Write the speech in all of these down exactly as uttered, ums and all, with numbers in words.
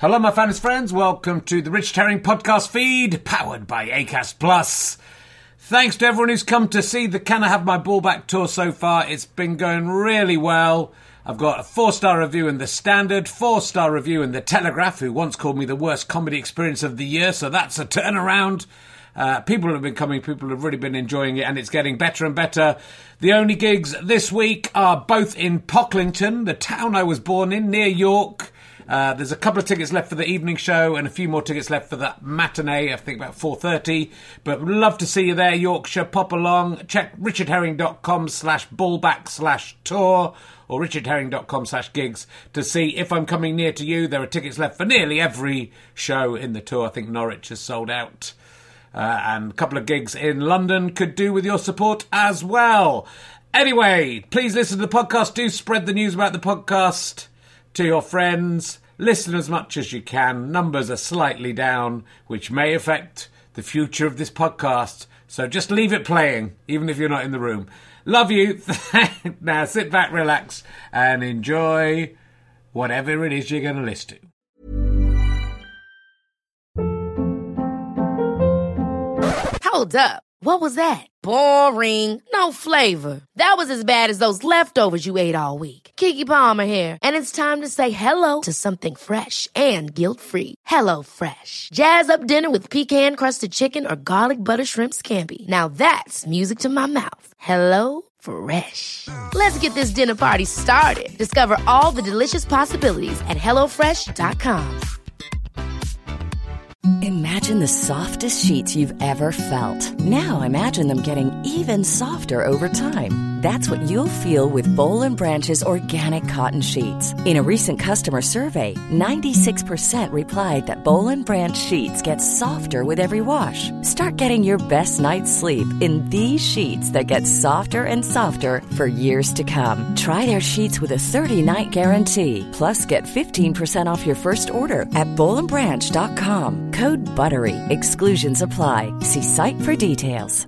Hello, my fans, friends. Welcome to the Richard Herring podcast feed, powered by Acast Plus. Thanks to everyone who's come to see the Can I Have My Ball Back tour so far. It's been going really well. I've got a four-star review in The Standard, four-star review in The Telegraph, who once called me the worst comedy experience of the year, so that's a turnaround. Uh, people have been coming, people have really been enjoying it, and it's getting better and better. The only gigs this week are both in Pocklington, the town I was born in, near York. Uh, there's a couple of tickets left for the evening show and a few more tickets left for the matinee, I think about four thirty. But would love to see you there, Yorkshire. Pop along. Check richardherring.com slash ballback slash tour or richardherring.com slash gigs to see if I'm coming near to you. There are tickets left for nearly every show in the tour. I think Norwich has sold out. Uh, and a couple of gigs in London could do with your support as well. Anyway, please listen to the podcast. Do spread the news about the podcast to your friends. Listen as much as you can. Numbers are slightly down, which may affect the future of this podcast. So just leave it playing, even if you're not in the room. Love you. Now sit back, relax, and enjoy whatever it is you're going to listen to. Hold up. What was that? Boring. No flavor. That was as bad as those leftovers you ate all week. Keke Palmer here. And it's time to say hello to something fresh and guilt-free. Hello Fresh. Jazz up dinner with pecan-crusted chicken or garlic butter shrimp scampi. Now that's music to my mouth. Hello Fresh. Let's get this dinner party started. Discover all the delicious possibilities at hello fresh dot com. Imagine the softest sheets you've ever felt. Now imagine them getting even softer over time. That's what you'll feel with Boll and Branch's organic cotton sheets. In a recent customer survey, ninety-six percent replied that Boll and Branch sheets get softer with every wash. Start getting your best night's sleep in these sheets that get softer and softer for years to come. Try their sheets with a thirty-night guarantee. Plus, get fifteen percent off your first order at boll and branch dot com. Code BUTTERY. Exclusions apply. See site for details.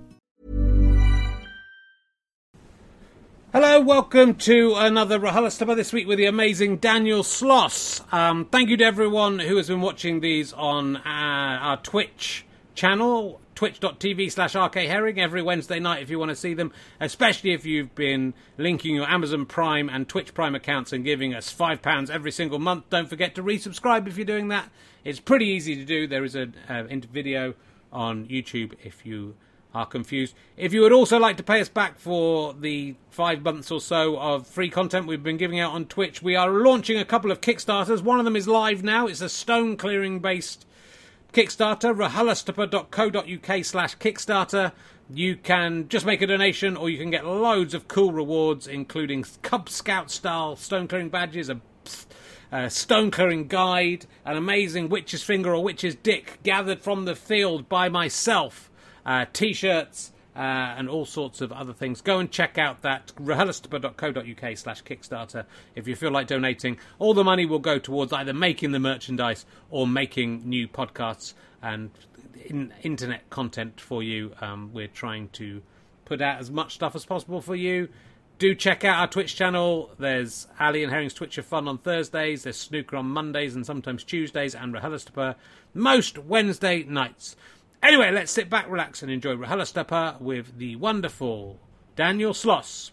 Hello, welcome to another RHLSTP this week with the amazing Daniel Sloss. Um, thank you to everyone who has been watching these on uh, our Twitch channel, twitch.tv slash rkherring, every Wednesday night if you want to see them, especially if you've been linking your Amazon Prime and Twitch Prime accounts and giving us five pounds every single month. Don't forget to resubscribe if you're doing that. It's pretty easy to do. There is a uh, video on YouTube if you are confused. If you would also like to pay us back for the five months or so of free content we've been giving out on Twitch, we are launching a couple of Kickstarters. One of them is live now. It's a stone clearing based Kickstarter, rhlstp.co.uk slash Kickstarter. You can just make a donation or you can get loads of cool rewards, including Cub Scout style stone clearing badges, a Uh, stone clearing guide, an amazing witch's finger or witch's dick gathered from the field by myself, uh, t-shirts, uh, and all sorts of other things. Go and check out that rhlstp.co.uk slash Kickstarter if you feel like donating. All the money will go towards either making the merchandise or making new podcasts and in- internet content for you. Um, we're trying to put out as much stuff as possible for you. Do check out our Twitch channel. There's Ali and Herring's Twitch of Fun on Thursdays. There's Snooker on Mondays and sometimes Tuesdays. And RHLSTP most Wednesday nights. Anyway, let's sit back, relax and enjoy RHLSTP with the wonderful Daniel Sloss.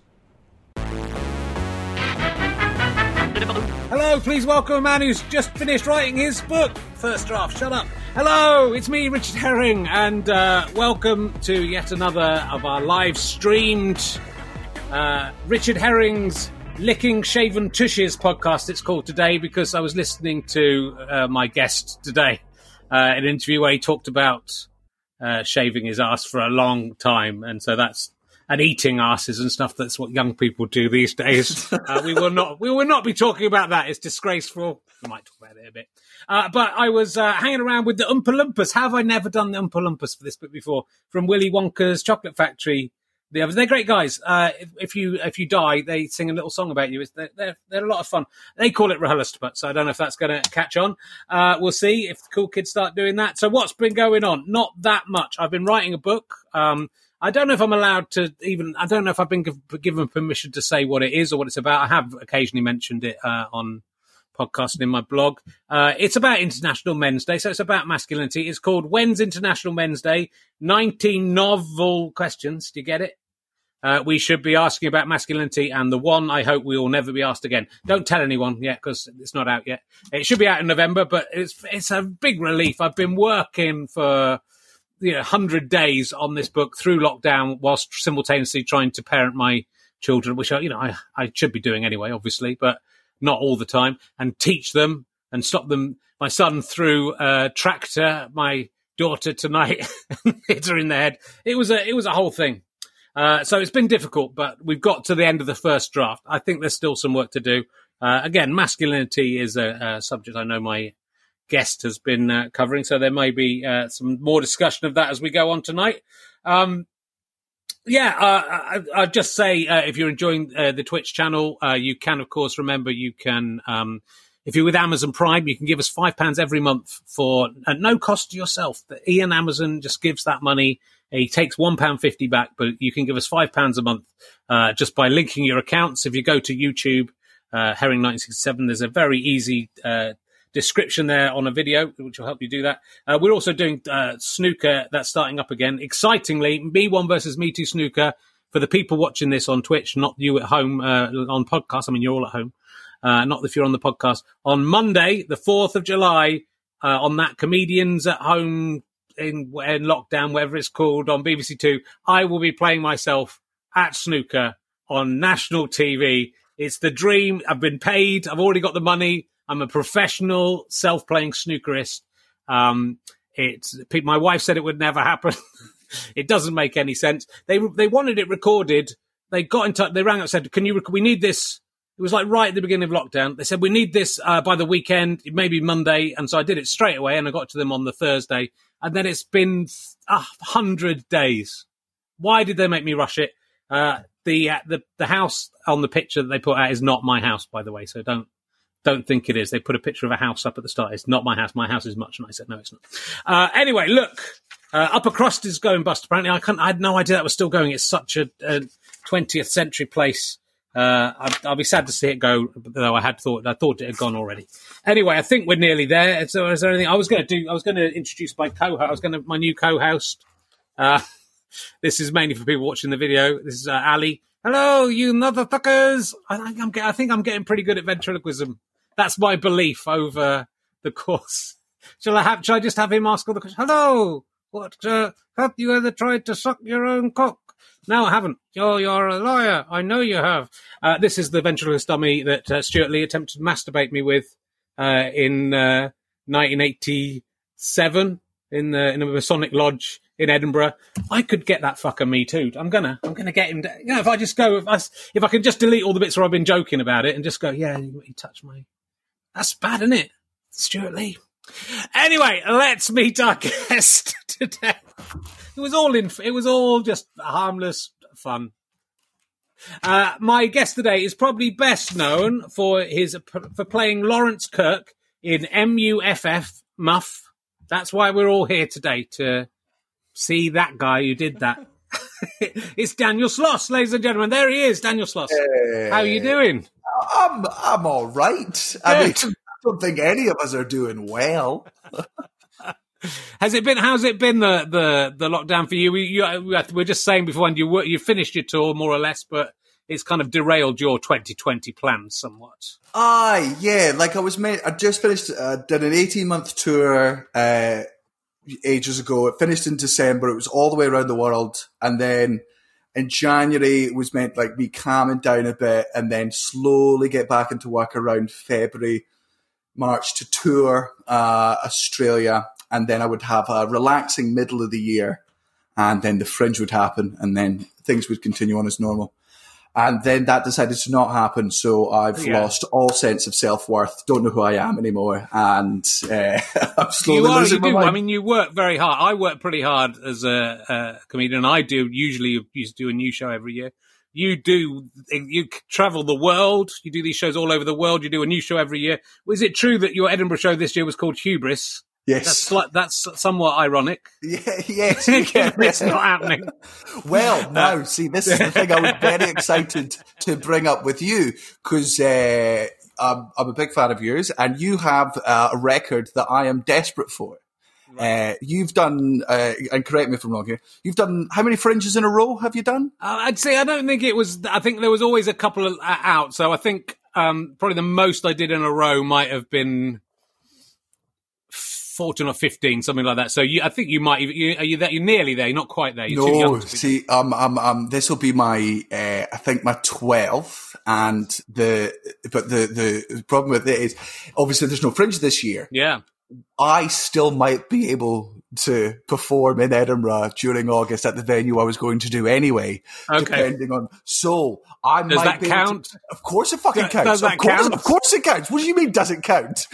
Hello, please welcome a man who's just finished writing his book. First draft, shut up. Hello, it's me, Richard Herring. And uh, welcome to yet another of our live streamed Uh, Richard Herring's Licking Shaven Tushes podcast, it's called today, because I was listening to uh, my guest today, uh, an interview where he talked about uh, shaving his ass for a long time, and so that's and eating asses and stuff. That's what young people do these days. uh, we will not we will not be talking about that. It's disgraceful. We might talk about it a bit. Uh, but I was uh, hanging around with the Oompa Loompas. How have I never done the Oompa Loompas for this book before? From Willy Wonka's Chocolate Factory. The others, they're great guys. Uh, if, if you if you die, they sing a little song about you. It's, they're, they're they're a lot of fun. They call it RHLSTP, so I don't know if that's going to catch on. Uh, we'll see if the cool kids start doing that. So what's been going on? Not that much. I've been writing a book. Um, I don't know if I'm allowed to even. I don't know if I've been given permission to say what it is or what it's about. I have occasionally mentioned it uh, on podcast and in my blog. Uh, it's about International Men's Day, so it's about masculinity. It's called When's International Men's Day? nineteen novel questions. Do you get it? Uh, we should be asking about masculinity, and the one I hope we will never be asked again. Don't tell anyone yet, because it's not out yet. It should be out in November, but it's it's a big relief. I've been working for you know one hundred days on this book through lockdown, whilst simultaneously trying to parent my children, which I, you know I, I should be doing anyway, obviously, but not all the time, and teach them and stop them. My son threw a tractor, my daughter tonight hit her in the head. It was a it was a whole thing. Uh, so it's been difficult, but we've got to the end of the first draft. I think there's still some work to do. Uh, again, masculinity is a, a subject I know my guest has been uh, covering, so there may be uh, some more discussion of that as we go on tonight. Um, yeah, uh, I, I'd just say uh, if you're enjoying uh, the Twitch channel, uh, you can, of course, remember you can, um, if you're with Amazon Prime, you can give us five pounds every month for uh, no cost to yourself. The Ian Amazon just gives that money. He takes one pound fifty back, but you can give us five pounds a month uh, just by linking your accounts. If you go to YouTube, uh, Herring nineteen sixty-seven, there's a very easy uh, description there on a video, which will help you do that. Uh, we're also doing uh, snooker. That's starting up again. Excitingly, Me One versus Me Two snooker for the people watching this on Twitch, not you at home uh, on podcast. I mean, you're all at home, uh, not if you're on the podcast. On Monday, the fourth of July, uh, on that Comedians at Home In, in lockdown, whatever it's called, on B B C Two, I will be playing myself at snooker on national T V. It's the dream. I've been paid. I've already got the money. I'm a professional self-playing snookerist. Um, it's my wife said it would never happen. It doesn't make any sense. They they wanted it recorded. They got in touch. They rang up and said, "Can you? Rec- we need this." It was like right at the beginning of lockdown. They said, "We need this uh, by the weekend, maybe Monday." And so I did it straight away, and I got to them on the Thursday. And then it's been a hundred days. Why did they make me rush it? Uh, the, uh, the the house on the picture that they put out is not my house, by the way. So don't don't think it is. They put a picture of a house up at the start. It's not my house. My house is much nicer. No, it's not. Uh, anyway, look, uh, Upper Crust is going bust. Apparently, I can't. I had no idea that was still going. It's such a, a twentieth century place. Uh, I'll, I'll be sad to see it go, though I had thought, I thought it had gone already. Anyway, I think we're nearly there. So is there anything I was going to do? I was going to introduce my co-host. I was going to, my new co-host. Uh, this is mainly for people watching the video. This is uh, Ali. Hello, you motherfuckers. I think I'm, I think I'm getting pretty good at ventriloquism. That's my belief over the course. Shall I have, shall I just have him ask all the questions? Hello. What, uh, have you ever tried to suck your own cock? No, I haven't. You're, you're a liar. I know you have. Uh, this is the ventriloquist dummy that uh, Stuart Lee attempted to masturbate me with uh, in uh, nineteen eighty-seven in, the, in a Masonic lodge in Edinburgh. I could get that fucker me too. I'm gonna. I'm gonna get him. To, you know, if I just go, if I, if I can just delete all the bits where I've been joking about it and just go, yeah, you, you touch my. That's bad, isn't it, Stuart Lee? Anyway, let's meet our guest today. It was all in. It was all just harmless fun. Uh, my guest today is probably best known for his for playing Lawrence Kirk in M U F F Muff. That's why we're all here today, to see that guy who did that. It's Daniel Sloss, ladies and gentlemen. There he is, Daniel Sloss. Hey. How are you doing? I'm I'm all right. I mean, I don't think any of us are doing well. Has it been? How's it been the the, the lockdown for you? We you, we're just saying beforehand you were, you finished your tour more or less, but it's kind of derailed your twenty twenty plans somewhat. Aye, yeah. Like I was made. I just finished. Uh, did an eighteen month tour uh, ages ago. It finished in December. It was all the way around the world, and then in January it was meant like me calming down a bit, and then slowly get back into work around February, March to tour uh, Australia. And then I would have a relaxing middle of the year, and then the Fringe would happen, and then things would continue on as normal. And then that decided to not happen, so I've yeah. lost all sense of self-worth, don't know who I am anymore, and uh, I'm slowly you are, losing you my do. mind. I mean, you work very hard. I work pretty hard as a, a comedian. I do usually used to do a new show every year. You do, you travel the world. You do these shows all over the world. You do a new show every year. Was it true that your Edinburgh show this year was called Hubris? Yes. That's, like, that's somewhat ironic. Yeah, yes. It's not happening. Well, no, see, this is the thing I was very excited to bring up with you, because uh, um, I'm a big fan of yours, and you have uh, a record that I am desperate for. Right. Uh, you've done, uh, and correct me if I'm wrong here, you've done, how many Fringes in a row have you done? Uh, I'd say, I don't think it was, I think there was always a couple of, uh, out, so I think um, probably the most I did in a row might have been fourteen or fifteen, something like that. So you, I think you might, you, are you there? You're nearly there, you're not quite there. You're no, too young to be see, um, um, um, this will be my, uh, I think my twelfth, and the, but the, the problem with it is, obviously there's no Fringe this year. Yeah. I still might be able to perform in Edinburgh during August at the venue I was going to do anyway, okay. depending on. So I does might that be count? To, of course, it fucking counts. Does that of course, count? Of course, it counts. What do you mean? Does it count?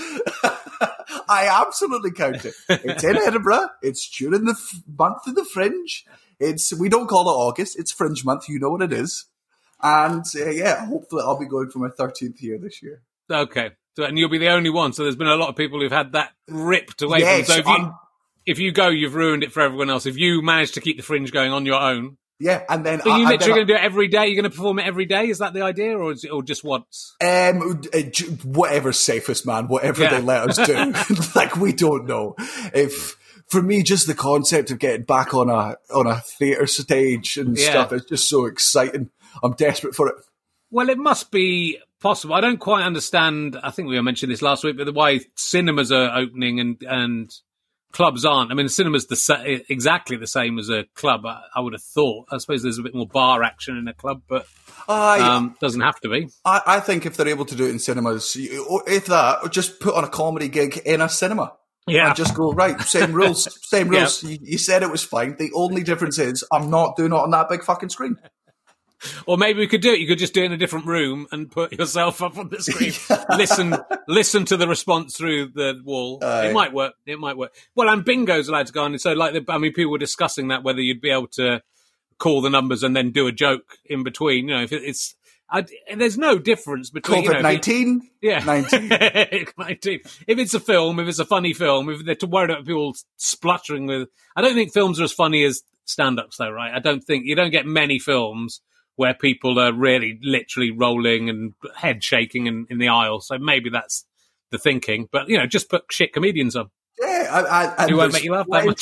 I absolutely count it. It's in Edinburgh. It's during the f- month of the Fringe. It's we don't call it August. It's Fringe month. You know what it is. And uh, yeah, hopefully I'll be going for my thirteenth year this year. Okay. So, and you'll be the only one. So there's been a lot of people who've had that ripped away yes, from them. So if you, if you go, you've ruined it for everyone else. If you manage to keep the Fringe going on your own. Yeah, and then... So you're I, literally going to do it every day? You're going to perform it every day? Is that the idea, or is it, or just once? Um, whatever's safest, man. Whatever yeah. they let us do. Like, we don't know. If... For me, just the concept of getting back on a on a theatre stage and yeah. stuff is just so exciting. I'm desperate for it. Well, it must be possible. I don't quite understand. I think we mentioned this last week, but the way cinemas are opening and, and clubs aren't. I mean, the cinema's the sa- exactly the same as a club. I, I would have thought. I suppose there's a bit more bar action in a club, but I, um, doesn't have to be. I, I think if they're able to do it in cinemas, if that, just put on a comedy gig in a cinema. Yeah. And just go, right, same rules, same rules. Yeah. You, you said it was fine. The only difference is I'm not doing it on that big fucking screen. Or maybe we could do it. You could just do it in a different room and put yourself up on the screen. listen, listen to the response through the wall. Uh, it might work. It might work. Well, and bingo's allowed to go on. And so, like, the, I mean, people were discussing that whether you'd be able to call the numbers and then do a joke in between. You know, if it, it's. I, there's no difference between COVID nineteen. You know, yeah, nineteen. nineteen. If it's a film, if it's a funny film, if they're too worried about people spluttering with, I don't think films are as funny as stand-ups, though, right? I don't think you don't get many films where people are really literally rolling and head shaking in, in the aisle. So maybe that's the thinking. But you know, just put shit comedians on. Yeah, I, I, who won't make you laugh that much.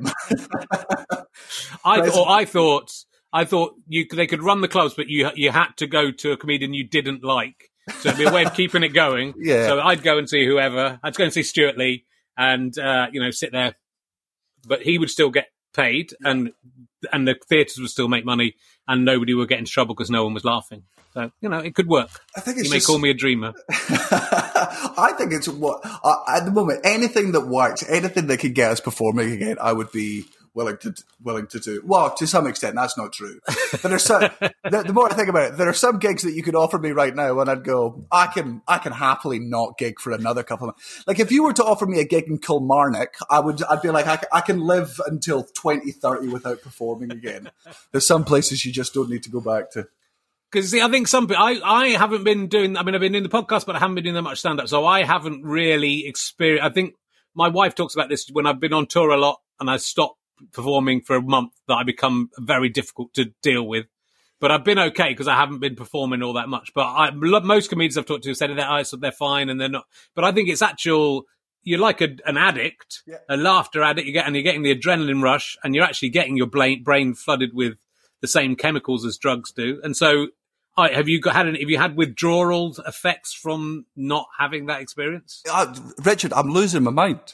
I th- or I thought. I thought you they could run the clubs, but you you had to go to a comedian you didn't like. So it'd be a way of keeping it going. Yeah. So I'd go and see whoever. I'd go and see Stuart Lee and, uh, you know, sit there. But he would still get paid and and the theatres would still make money and nobody would get into trouble because no one was laughing. So, you know, it could work. I think it's you may just... call me a dreamer. I think it's what, uh, at the moment, anything that works, anything that could get us performing again, I would be... willing to willing to do. Well, to some extent, that's not true. But there's some, the, the more I think about it, there are some gigs that you could offer me right now, and I'd go, I can I can happily not gig for another couple of months. Like if you were to offer me a gig in Kilmarnock, I would I'd be like, I, I can live until twenty thirty without performing again. There's some places you just don't need to go back to. Because I think some I I haven't been doing. I mean, I've been in the podcast, but I haven't been doing that much stand up, so I haven't really experienced. I think my wife talks about this when I've been on tour a lot, and I stopped performing for a month that I become very difficult to deal with. But I've been okay because I haven't been performing all that much. But I, most comedians I've talked to have said that oh, they're fine and they're not. But I think it's actual, you're like a, an addict, yeah. a laughter addict, you get, and you're getting the adrenaline brain and you're actually getting your brain, brain flooded with the same chemicals as drugs do. And so I, have you got, had any, have you had withdrawal effects from not having that experience? Uh, Richard, I'm losing my mind.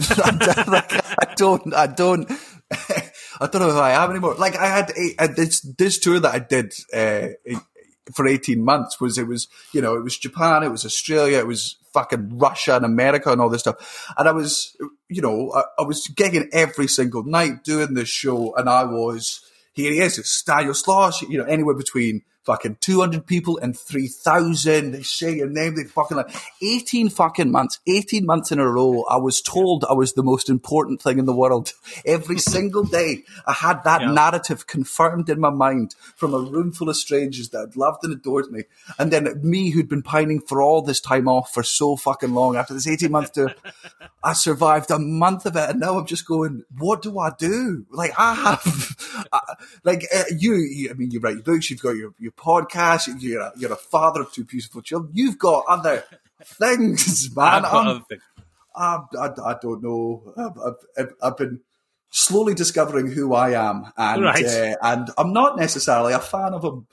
I don't, I don't, I don't know who I am anymore. Like I had a, this, this tour that I did uh, for eighteen months was, it was, you know, it was Japan, it was Australia, it was fucking Russia and America and all this stuff. And I was, you know, I, I was gigging every single night doing this show, and I was, here he is, it's Daniel Sloss, you know, anywhere between fucking two hundred people and three thousand. They say your name. They fucking like eighteen fucking months, eighteen months in a row. I was told I was the most important thing in the world. Every single day, I had that yeah. narrative confirmed in my mind from a room full of strangers that had loved and adored me. And then me, who'd been pining for all this time off for so fucking long after this eighteen month tour, I survived a month of it. And now I'm just going, what do I do? Like I have, I, like uh, you, you, I mean, you write books, you've got your, your podcast, you're a, you're a father of two beautiful children. You've got other things, man. I've got other things. I, I, I don't know. I've, I've, I've been slowly discovering who I am, and right. uh, and I'm not necessarily a fan of them.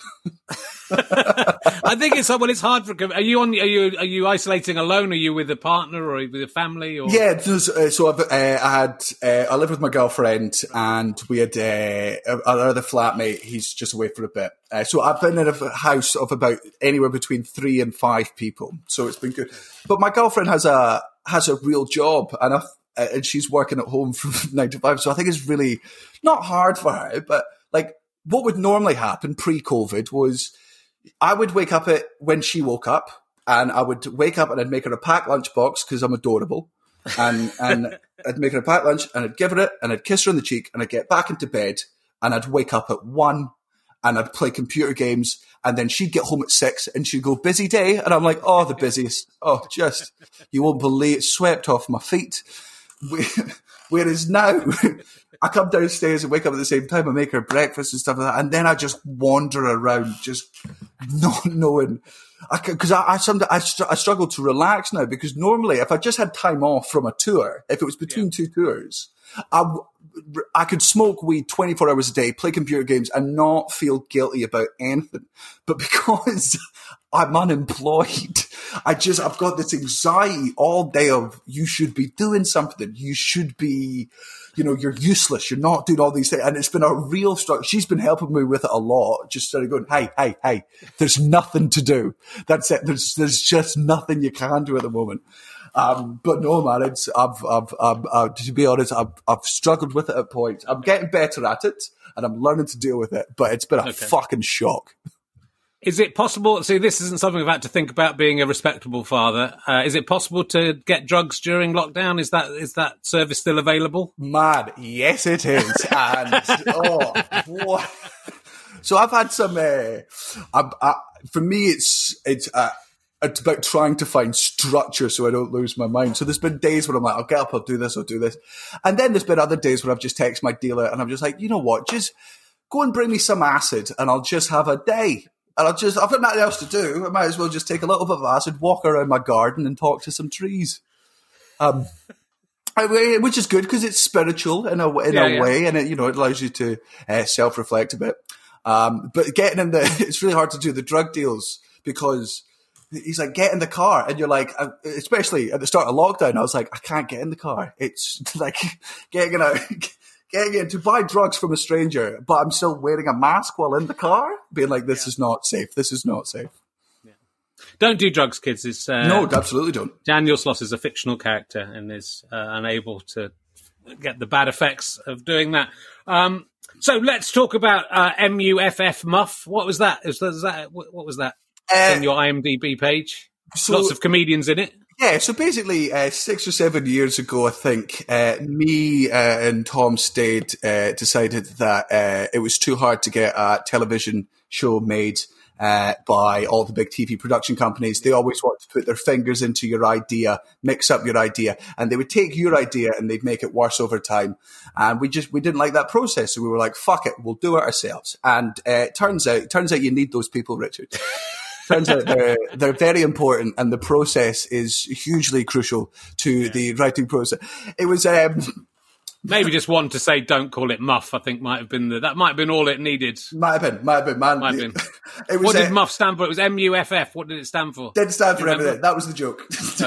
I think it's well. It's hard for. Are you on? Are you are you isolating alone? Are you with a partner or with a family? Or yeah, uh, so I've, uh, I had uh, I lived with my girlfriend, and we had uh, another flatmate. He's just away for a bit. Uh, so I've been in a house of about anywhere between three and five people. So it's been good. But my girlfriend has a has a real job, and I've, uh, and she's working at home from nine to five. So I think it's really not hard for her, but like what would normally happen pre-COVID was I would wake up at when she woke up, and I would wake up and I'd make her a packed lunchbox because I'm adorable, and and I'd make her a packed lunch and I'd give her it and I'd kiss her on the cheek and I'd get back into bed and I'd wake up at one and I'd play computer games, and then she'd get home at six and she'd go, busy day, and I'm like, oh, the busiest, oh, just you won't believe it, swept off my feet. Whereas now, I come downstairs and wake up at the same time and make her breakfast and stuff like that, and then I just wander around, just not knowing. Because I, I, I, some, I, str- I struggle to relax now, because normally if I just had time off from a tour, if it was between yeah. two tours, I, I could smoke weed twenty-four hours a day, play computer games, and not feel guilty about anything. But because I'm unemployed, I just, I've got this anxiety all day of you should be doing something. You should be, you know, you're useless. You're not doing all these things. And it's been a real struggle. She's been helping me with it a lot. Just sort of going, hey, hey, hey, there's nothing to do. That's it. There's, there's just nothing you can do at the moment. Um, but no, man, it's, I've, I've, I've, uh, to be honest, I've, I've struggled with it at points. I'm getting better at it and I'm learning to deal with it, but it's been a okay. fucking shock. Is it possible? See, this isn't something I've had to think about being a respectable father. Uh, is it possible to get drugs during lockdown? Is that is that service still available? Man, yes, it is. And oh, what? So I've had some. Uh, I, I, for me, it's it's uh, it's about trying to find structure so I don't lose my mind. So there's been days where I'm like, I'll get up, I'll do this, I'll do this, and then there's been other days where I've just texted my dealer and I'm just like, you know what, just go and bring me some acid, and I'll just have a day. And I'll just, I've got nothing else to do. I might as well just take a little bit of acid, walk around my garden and talk to some trees. Um, which is good because it's spiritual in a, in yeah, a yeah. way, and it, you know, it allows you to uh, self-reflect a bit. Um, but getting in the, it's really hard to do the drug deals because he's like, get in the car. And you're like, especially at the start of lockdown, I was like, I can't get in the car. It's like getting in a, getting in to buy drugs from a stranger, but I'm still wearing a mask while in the car, being like, this yeah. is not safe. This is not safe. Yeah. Don't do drugs, kids. It's, uh, no, absolutely don't. Daniel Sloss is a fictional character and is uh, unable to get the bad effects of doing that. Um, so let's talk about uh, M U F F Muff. What was that? Is that, is that what was that uh, on your IMDb page? So, lots of comedians in it. Yeah, so basically, uh, six or seven years ago, I think, uh, me uh, and Tom Stade uh, decided that uh, it was too hard to get a television show made uh, by all the big T V production companies. They always want to put their fingers into your idea, mix up your idea, and they would take your idea and they'd make it worse over time. And we just we didn't like that process, so we were like, "Fuck it, we'll do it ourselves." And uh, it turns out, it turns out, you need those people, Richard. Turns out they're they're very important, and the process is hugely crucial to yeah. the writing process. It was um, maybe just one to say don't call it Muff. I think might have been the, that might have been all it needed. Might have been, might have been, man. Might have been. It was, what did uh, Muff stand for? It was M U F F. What did it stand for? Didn't stand for everything. That was the joke.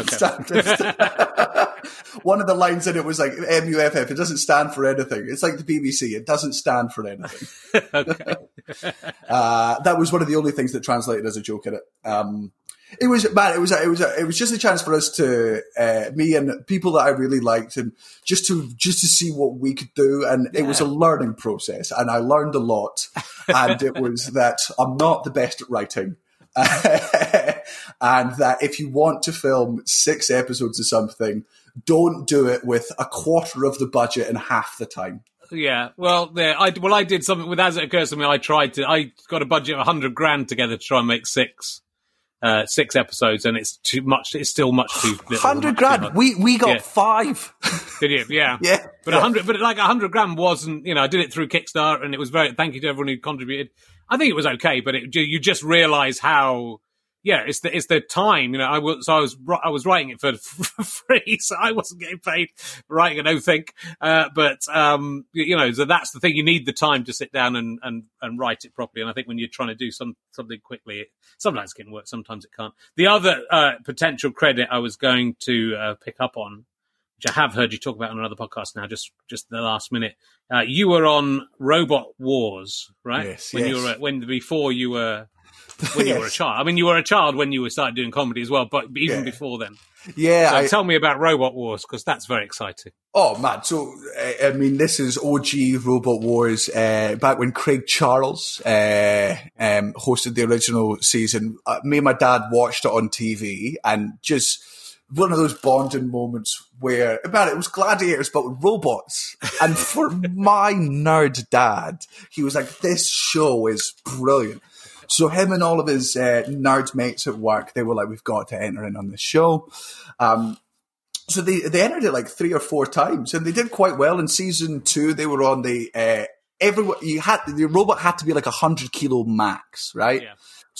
Okay. One of the lines in it was like M U F F. It doesn't stand for anything. It's like the B B C. It doesn't stand for anything. Okay. uh, that was one of the only things that translated as a joke in it. Um, it was, man, it was, a, it was, a, it was just a chance for us to, uh, me and people that I really liked, and just to, just to see what we could do. And yeah. it was a learning process, and I learned a lot. And it was that I'm not the best at writing. And that if you want to film six episodes of something, don't do it with a quarter of the budget and half the time. Yeah, well, there. I well, I did something with As It Occurs to Me. I tried to. I got a budget of a hundred grand together to try and make six, uh, six episodes, and it's too much. It's still much too little. Hundred grand. We we got yeah. five. Did you? Yeah. Yeah. But yeah. a hundred, but like a hundred grand wasn't, you know, I did it through Kickstarter and it was very, thank you to everyone who contributed. I think it was okay, but it, you just realize how, yeah, it's the, it's the time, you know, I was, so I was, I was writing it for, for free, so I wasn't getting paid for writing an O-Think. Uh, but, um, you know, so that's the thing. You need the time to sit down and, and, and write it properly. And I think when you're trying to do some, something quickly, it, sometimes it can work, sometimes it can't. The other, uh, potential credit I was going to, uh, pick up on, which I have heard you talk about on another podcast now, just just the last minute. Uh, you were on Robot Wars, right? Yes, when yes. you were when before you were when you Yes. were a child. I mean, you were a child when you were started doing comedy as well, but even Yeah. before then. Yeah. So I, tell me about Robot Wars because that's very exciting. Oh man, so uh, I mean, this is O G Robot Wars. Uh, back when Craig Charles uh, um, hosted the original season, uh, me and my dad watched it on T V, and just one of those bonding moments where, man, it was gladiators but with robots. And for my nerd dad, he was like, "This show is brilliant." So him and all of his uh, nerd mates at work, they were like, "We've got to enter in on this show." Um, So they, they entered it like three or four times, and they did quite well. In season two, they were on the uh, everyone. You had the robot had to be like a hundred kilo max, right? Yeah.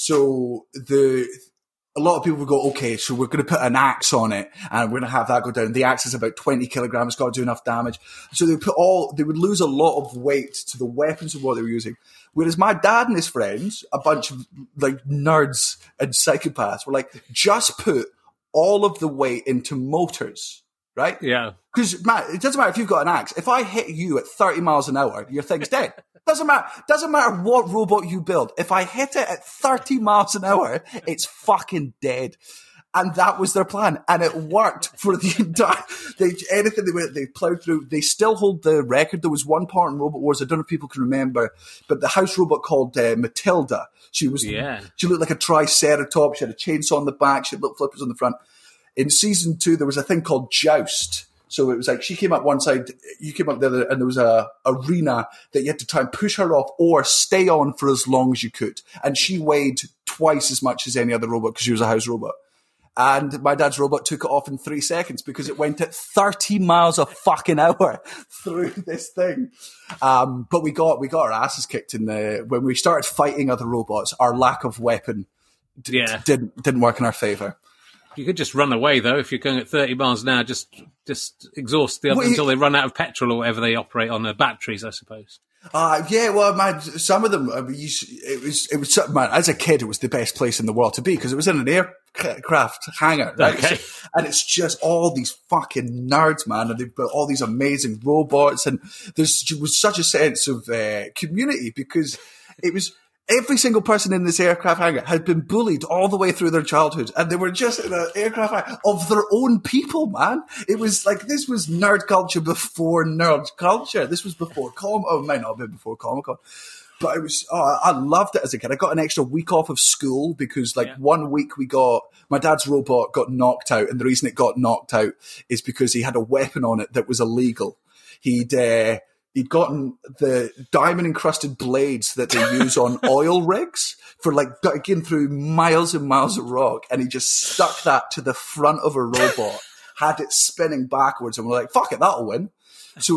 So the a lot of people would go, okay, so we're going to put an axe on it, and we're going to have that go down. The axe is about twenty kilograms; it's got to do enough damage. So they put all they would lose a lot of weight to the weapons of what they were using. Whereas my dad and his friends, a bunch of like nerds and psychopaths, were like, just put all of the weight into motors, right? Yeah. Because, Matt, it doesn't matter if you've got an axe. If I hit you at thirty miles an hour, your thing's dead. Doesn't matter. Doesn't matter what robot you build. If I hit it at thirty miles an hour, it's fucking dead. And that was their plan. And it worked for the entire, they, anything they went, they plowed through. They still hold the record. There was one part in Robot Wars, I don't know if people can remember, but the house robot called uh, Matilda. She was, Yeah. she looked like a triceratops. She had a chainsaw on the back. She had little flippers on the front. In season two, there was a thing called Joust. So it was like she came up one side, you came up the other, and there was a arena that you had to try and push her off or stay on for as long as you could. And she weighed twice as much as any other robot because she was a house robot. And my dad's robot took it off in three seconds because it went at thirty miles a fucking hour through this thing. Um, but we got we got our asses kicked in the when we started fighting other robots. Our lack of weapon d- Yeah. didn't didn't work in our favor. You could just run away though if you're going at thirty miles an hour. Just just exhaust the other Well, you- until they run out of petrol or whatever they operate on. The batteries, I suppose. Uh, yeah, well, man, some of them, I mean, you, it was, it was, man, as a kid, it was the best place in the world to be because it was in an aircraft hangar, right? Okay. So- and it's just all these fucking nerds, man, and they've got all these amazing robots, and there's, there was such a sense of uh, community because it was, every single person in this aircraft hangar had been bullied all the way through their childhood, and they were just in an aircraft hangar of their own people, man. It was like, this was nerd culture before nerd culture. This was before Com. Oh, it might not have been before Comic-Con. But it was, oh, I loved it as a kid. I got an extra week off of school because, like, Yeah. one week we got, my dad's robot got knocked out, and the reason it got knocked out is because he had a weapon on it that was illegal. He'd, uh, He'd gotten the diamond encrusted blades that they use on oil rigs for like digging through miles and miles of rock. And he just stuck that to the front of a robot, had it spinning backwards. And we're like, fuck it, that'll win. So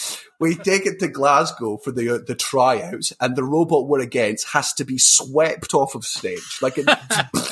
we take it to Glasgow for the, uh, the tryouts, and the robot we're against has to be swept off of stage. Like it,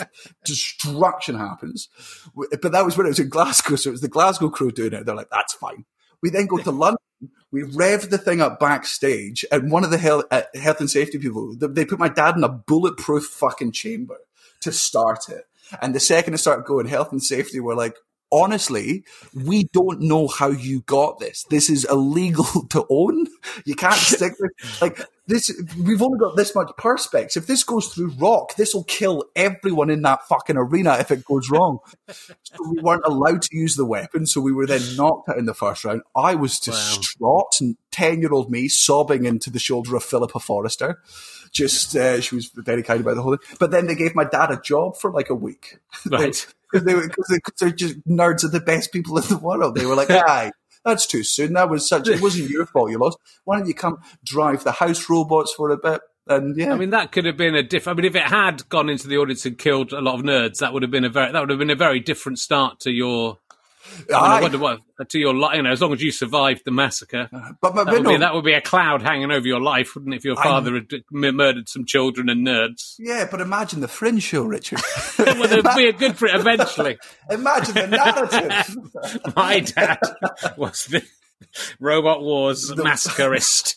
destruction happens. But that was when it was in Glasgow. So it was the Glasgow crew doing it. They're like, that's fine. We then go to London. We rev the thing up backstage, and one of the health, uh, health and safety people, they, they put my dad in a bulletproof fucking chamber to start it. And the second it started going, health and safety were like, honestly, we don't know how you got this. This is illegal to own. You can't stick with, like, this. We've only got this much perspex. If this goes through rock, this will kill everyone in that fucking arena if it goes wrong. So we weren't allowed to use the weapon, so we were then knocked out in the first round. I was distraught, and ten-year-old me sobbing into the shoulder of Philippa Forrester. Just, uh, she was very kind about the whole thing. But then they gave my dad a job for like a week. Right. Because they, were, cause they, cause they're just nerds are the best people in the world. They were like, aye, that's too soon. That was such, it wasn't your fault you lost. Why don't you come drive the house robots for a bit? And yeah. I mean, that could have been a different. I mean, if it had gone into the audience and killed a lot of nerds, that would have been a very that would have been a very different start to your I, mean, I wonder what to your life. You know, as long as you survived the massacre, but, but, that, would no, be, that would be a cloud hanging over your life, wouldn't it? If your father had m- murdered some children and nerds. Yeah, but imagine the Fringe show, Richard. Well, it'd be a good for it eventually. Imagine the narrative. My dad was the Robot Wars the... massacreist.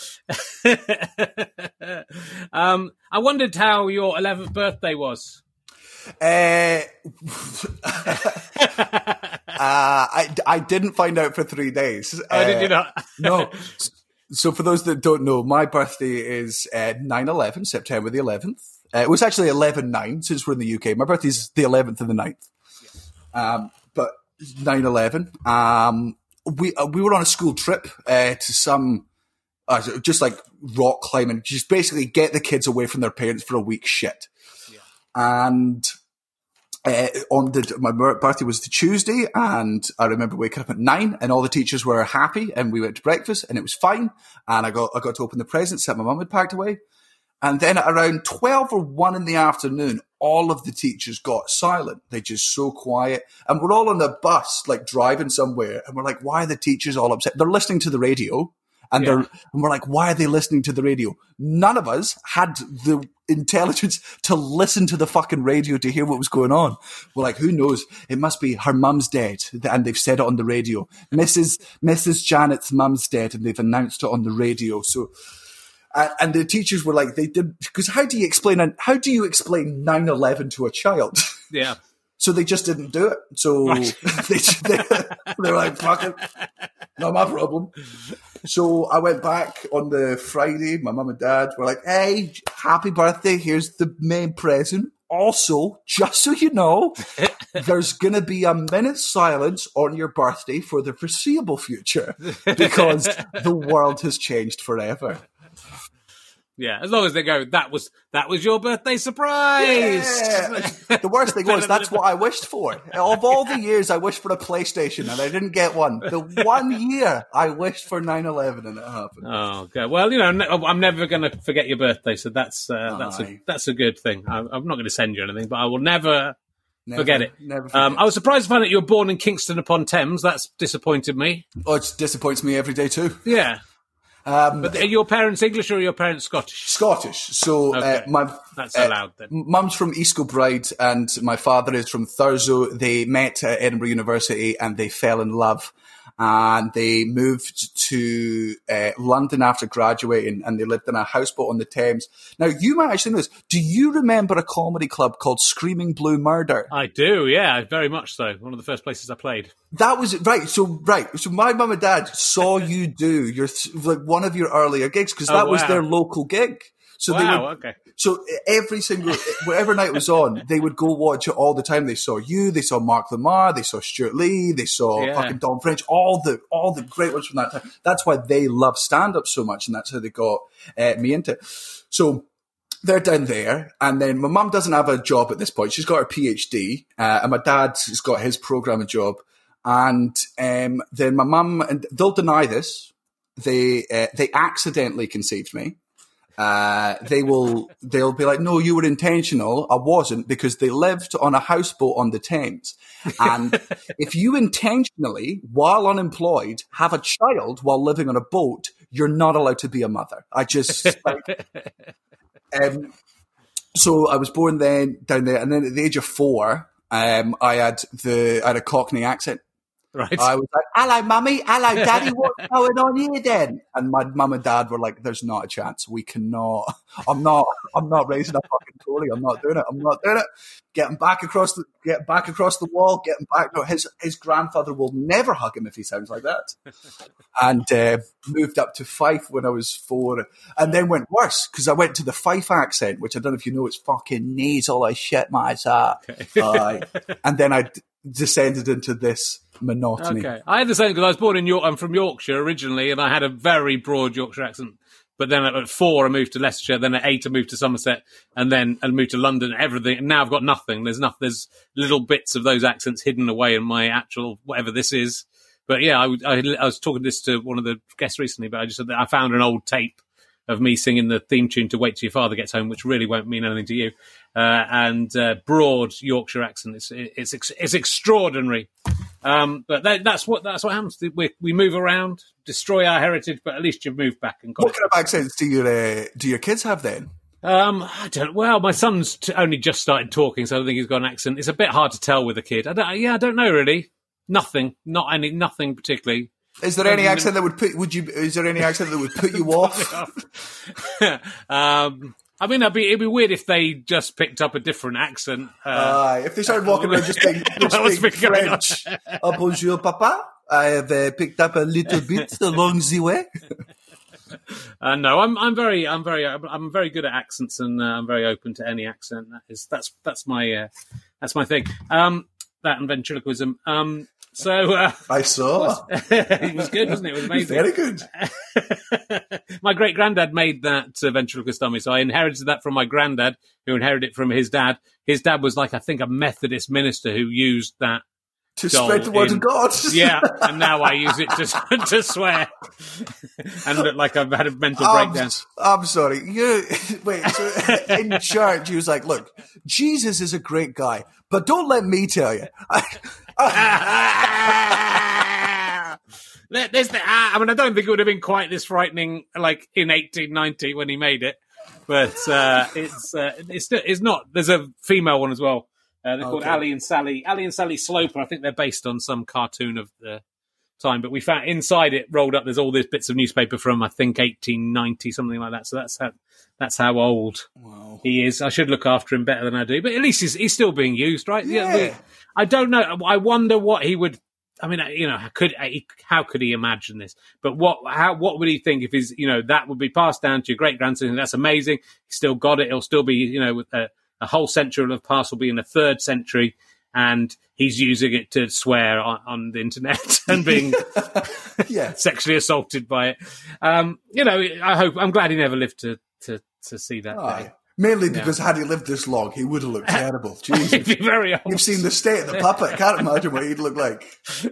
um, I wondered how your eleventh birthday was. Uh, uh, I, I didn't find out for three days. Oh, uh, did you not? No. So for those that don't know, my birthday is uh, nine eleven, September the eleventh. Uh, it was actually eleven nine since we're in the U K. My birthday is the eleventh and the ninth. Yeah. Um, but nine eleven. Um, we, uh, we were on a school trip uh, to some, uh, just like rock climbing, just basically get the kids away from their parents for a week shit. And uh, on the my birthday was the Tuesday, and I remember waking up at nine, and all the teachers were happy, and we went to breakfast, and it was fine. And I got I got to open the presents that my mum had packed away, and then at around twelve or one in the afternoon, all of the teachers got silent. They just so quiet, and we're all on the bus, like driving somewhere, and we're like, "Why are the teachers all upset?" They're listening to the radio. And, yeah. they're, and we're like, why are they listening to the radio? None of us had the intelligence to listen to the fucking radio to hear what was going on. We're like, who knows? It must be her mum's dead. And they've said it on the radio. Missus Missus Janet's mum's dead, and they've announced it on the radio. So, and, and the teachers were like, they did, because how do you explain, how do you explain nine eleven to a child? Yeah. So they just didn't do it. So right. they, they, they were like, fuck it. Not my problem. So I went back on the Friday. My mum and dad were like, hey, happy birthday. Here's the main present. Also, just so you know, there's going to be a minute's silence on your birthday for the foreseeable future because the world has changed forever. Yeah, as long as they go, that was that was your birthday surprise. Yeah. The worst thing was, that's what I wished for. Of all the years I wished for a PlayStation and I didn't get one. The one year I wished for nine eleven and it happened. Oh, okay. Well, you know, I'm never going to forget your birthday, so that's uh, that's a that's a good thing. I'm not going to send you anything, but I will never, never forget it. Never forget. Um, I was surprised to find that you were born in Kingston upon Thames. That's disappointed me. Oh, it disappoints me every day too. Yeah. Um, but are your parents English or are your parents Scottish? Scottish. So okay. uh, my that's allowed then. Uh, Mum's from East Kilbride and my father is from Thurso. They met at Edinburgh University and they fell in love. And they moved to uh, London after graduating, and they lived in a houseboat on the Thames. Now, you might actually know this. Do you remember a comedy club called Screaming Blue Murder? I do, yeah, very much so. One of the first places I played. That was right. So, right. So, my mum and dad saw you do your like one of your earlier gigs because that oh, wow. was their local gig. So wow, they would, okay. So every single, whatever night it was on, they would go watch it all the time. They saw you, they saw Mark Lamar, they saw Stuart Lee, they saw yeah. fucking Don French, all the all the great ones from that time. That's why they love stand-up so much, and that's how they got uh, me into it. So they're down there, and then my mum doesn't have a job at this point. She's got her PhD, uh, and my dad has got his programming job. And um, then my mum, and they'll deny this, they uh, they accidentally conceived me. Uh, they will, they'll be like, no, you were intentional. I wasn't, because they lived on a houseboat on the Thames. And if you intentionally, while unemployed, have a child while living on a boat, you're not allowed to be a mother. I just, like, um, so I was born then down there. And then at the age of four, um, I had the, I had a Cockney accent. Right. I was like, hello, mummy. Hello, daddy. What's going on here then? And my mum and dad were like, there's not a chance. We cannot. I'm not, I'm not raising a fucking Tory. I'm not doing it. I'm not doing it. Getting back across the, get back across the wall, getting back. No, his, his grandfather will never hug him if he sounds like that. And uh, moved up to Fife when I was four. And then went worse because I went to the Fife accent, which I don't know if you know, it's fucking nasal. I shit myself. Okay. uh, and then I d- descended into this monotony. Okay, I had the same because I was born in York. I'm from Yorkshire originally, and I had a very broad Yorkshire accent. But then at four, I moved to Leicestershire. Then at eight, I moved to Somerset, and then I moved to London. Everything, and now I've got nothing. There's nothing. There's little bits of those accents hidden away in my actual whatever this is. But yeah, I, I, I was talking this to one of the guests recently, but I just said that I found an old tape of me singing the theme tune to Wait Till Your Father Gets Home, which really won't mean anything to you. Uh, and uh, broad Yorkshire accent. It's it's it's extraordinary. Um, but that, that's what that's what happens. We we move around, destroy our heritage, but at least you've moved back and got What kind of accents do your uh, do your kids have then? Um, I don't. Well, my son's t- only just started talking, so I don't think he's got an accent. It's a bit hard to tell with a kid. I don't, yeah, I don't know really. Nothing, not any, nothing particularly. Is there any accent that would put? Would you? Is there any accent that would put you off? um, I mean, it'd be it'd be weird if they just picked up a different accent. Uh, uh, if they started walking around just being, just being French. Oh, bonjour, papa. I have uh, picked up a little bit along the way. Uh, no, I'm I'm very I'm very I'm very good at accents, and uh, I'm very open to any accent. That is that's that's my uh, that's my thing. Um, that and ventriloquism. Um, so uh, I saw it was good, wasn't it? It was amazing. Very good. My great granddad made that uh, ventriloquist dummy, so I inherited that from my granddad, who inherited it from his dad. His dad was like I think a Methodist minister who used that. To spread the word in, of God. Yeah, and now I use it to to swear. And look like I've had a mental I'm, breakdown. I'm sorry. You wait, so in church he was like, look, Jesus is a great guy, but don't let me tell you. There's the, I mean, I don't think it would have been quite this frightening like in eighteen ninety when he made it. But uh, it's uh, it's it's not. There's a female one as well. Uh, they're okay. called Ali and Sally. Ali and Sally Sloper. I think they're based on some cartoon of the time. But we found inside it rolled up. There's all these bits of newspaper from I think eighteen ninety, something like that. So that's how that's how old wow. he is. I should look after him better than I do. But at least he's, he's still being used, right? Yeah. yeah we, I don't know. I wonder what he would. I mean, you know, could how could he imagine this? But what how what would he think if his you know that would be passed down to your great grandson? That's amazing. He's still got it. He'll still be you know with a. A whole century of past will be in the third century, and he's using it to swear on, on the internet and being yeah. sexually assaulted by it. Um, you know, I hope I'm glad he never lived to to, to see that oh, day. Mainly because yeah. had he lived this long, he would have looked terrible. Jesus. He'd be very old. You've seen the state of the puppet. Can't imagine what he'd look like.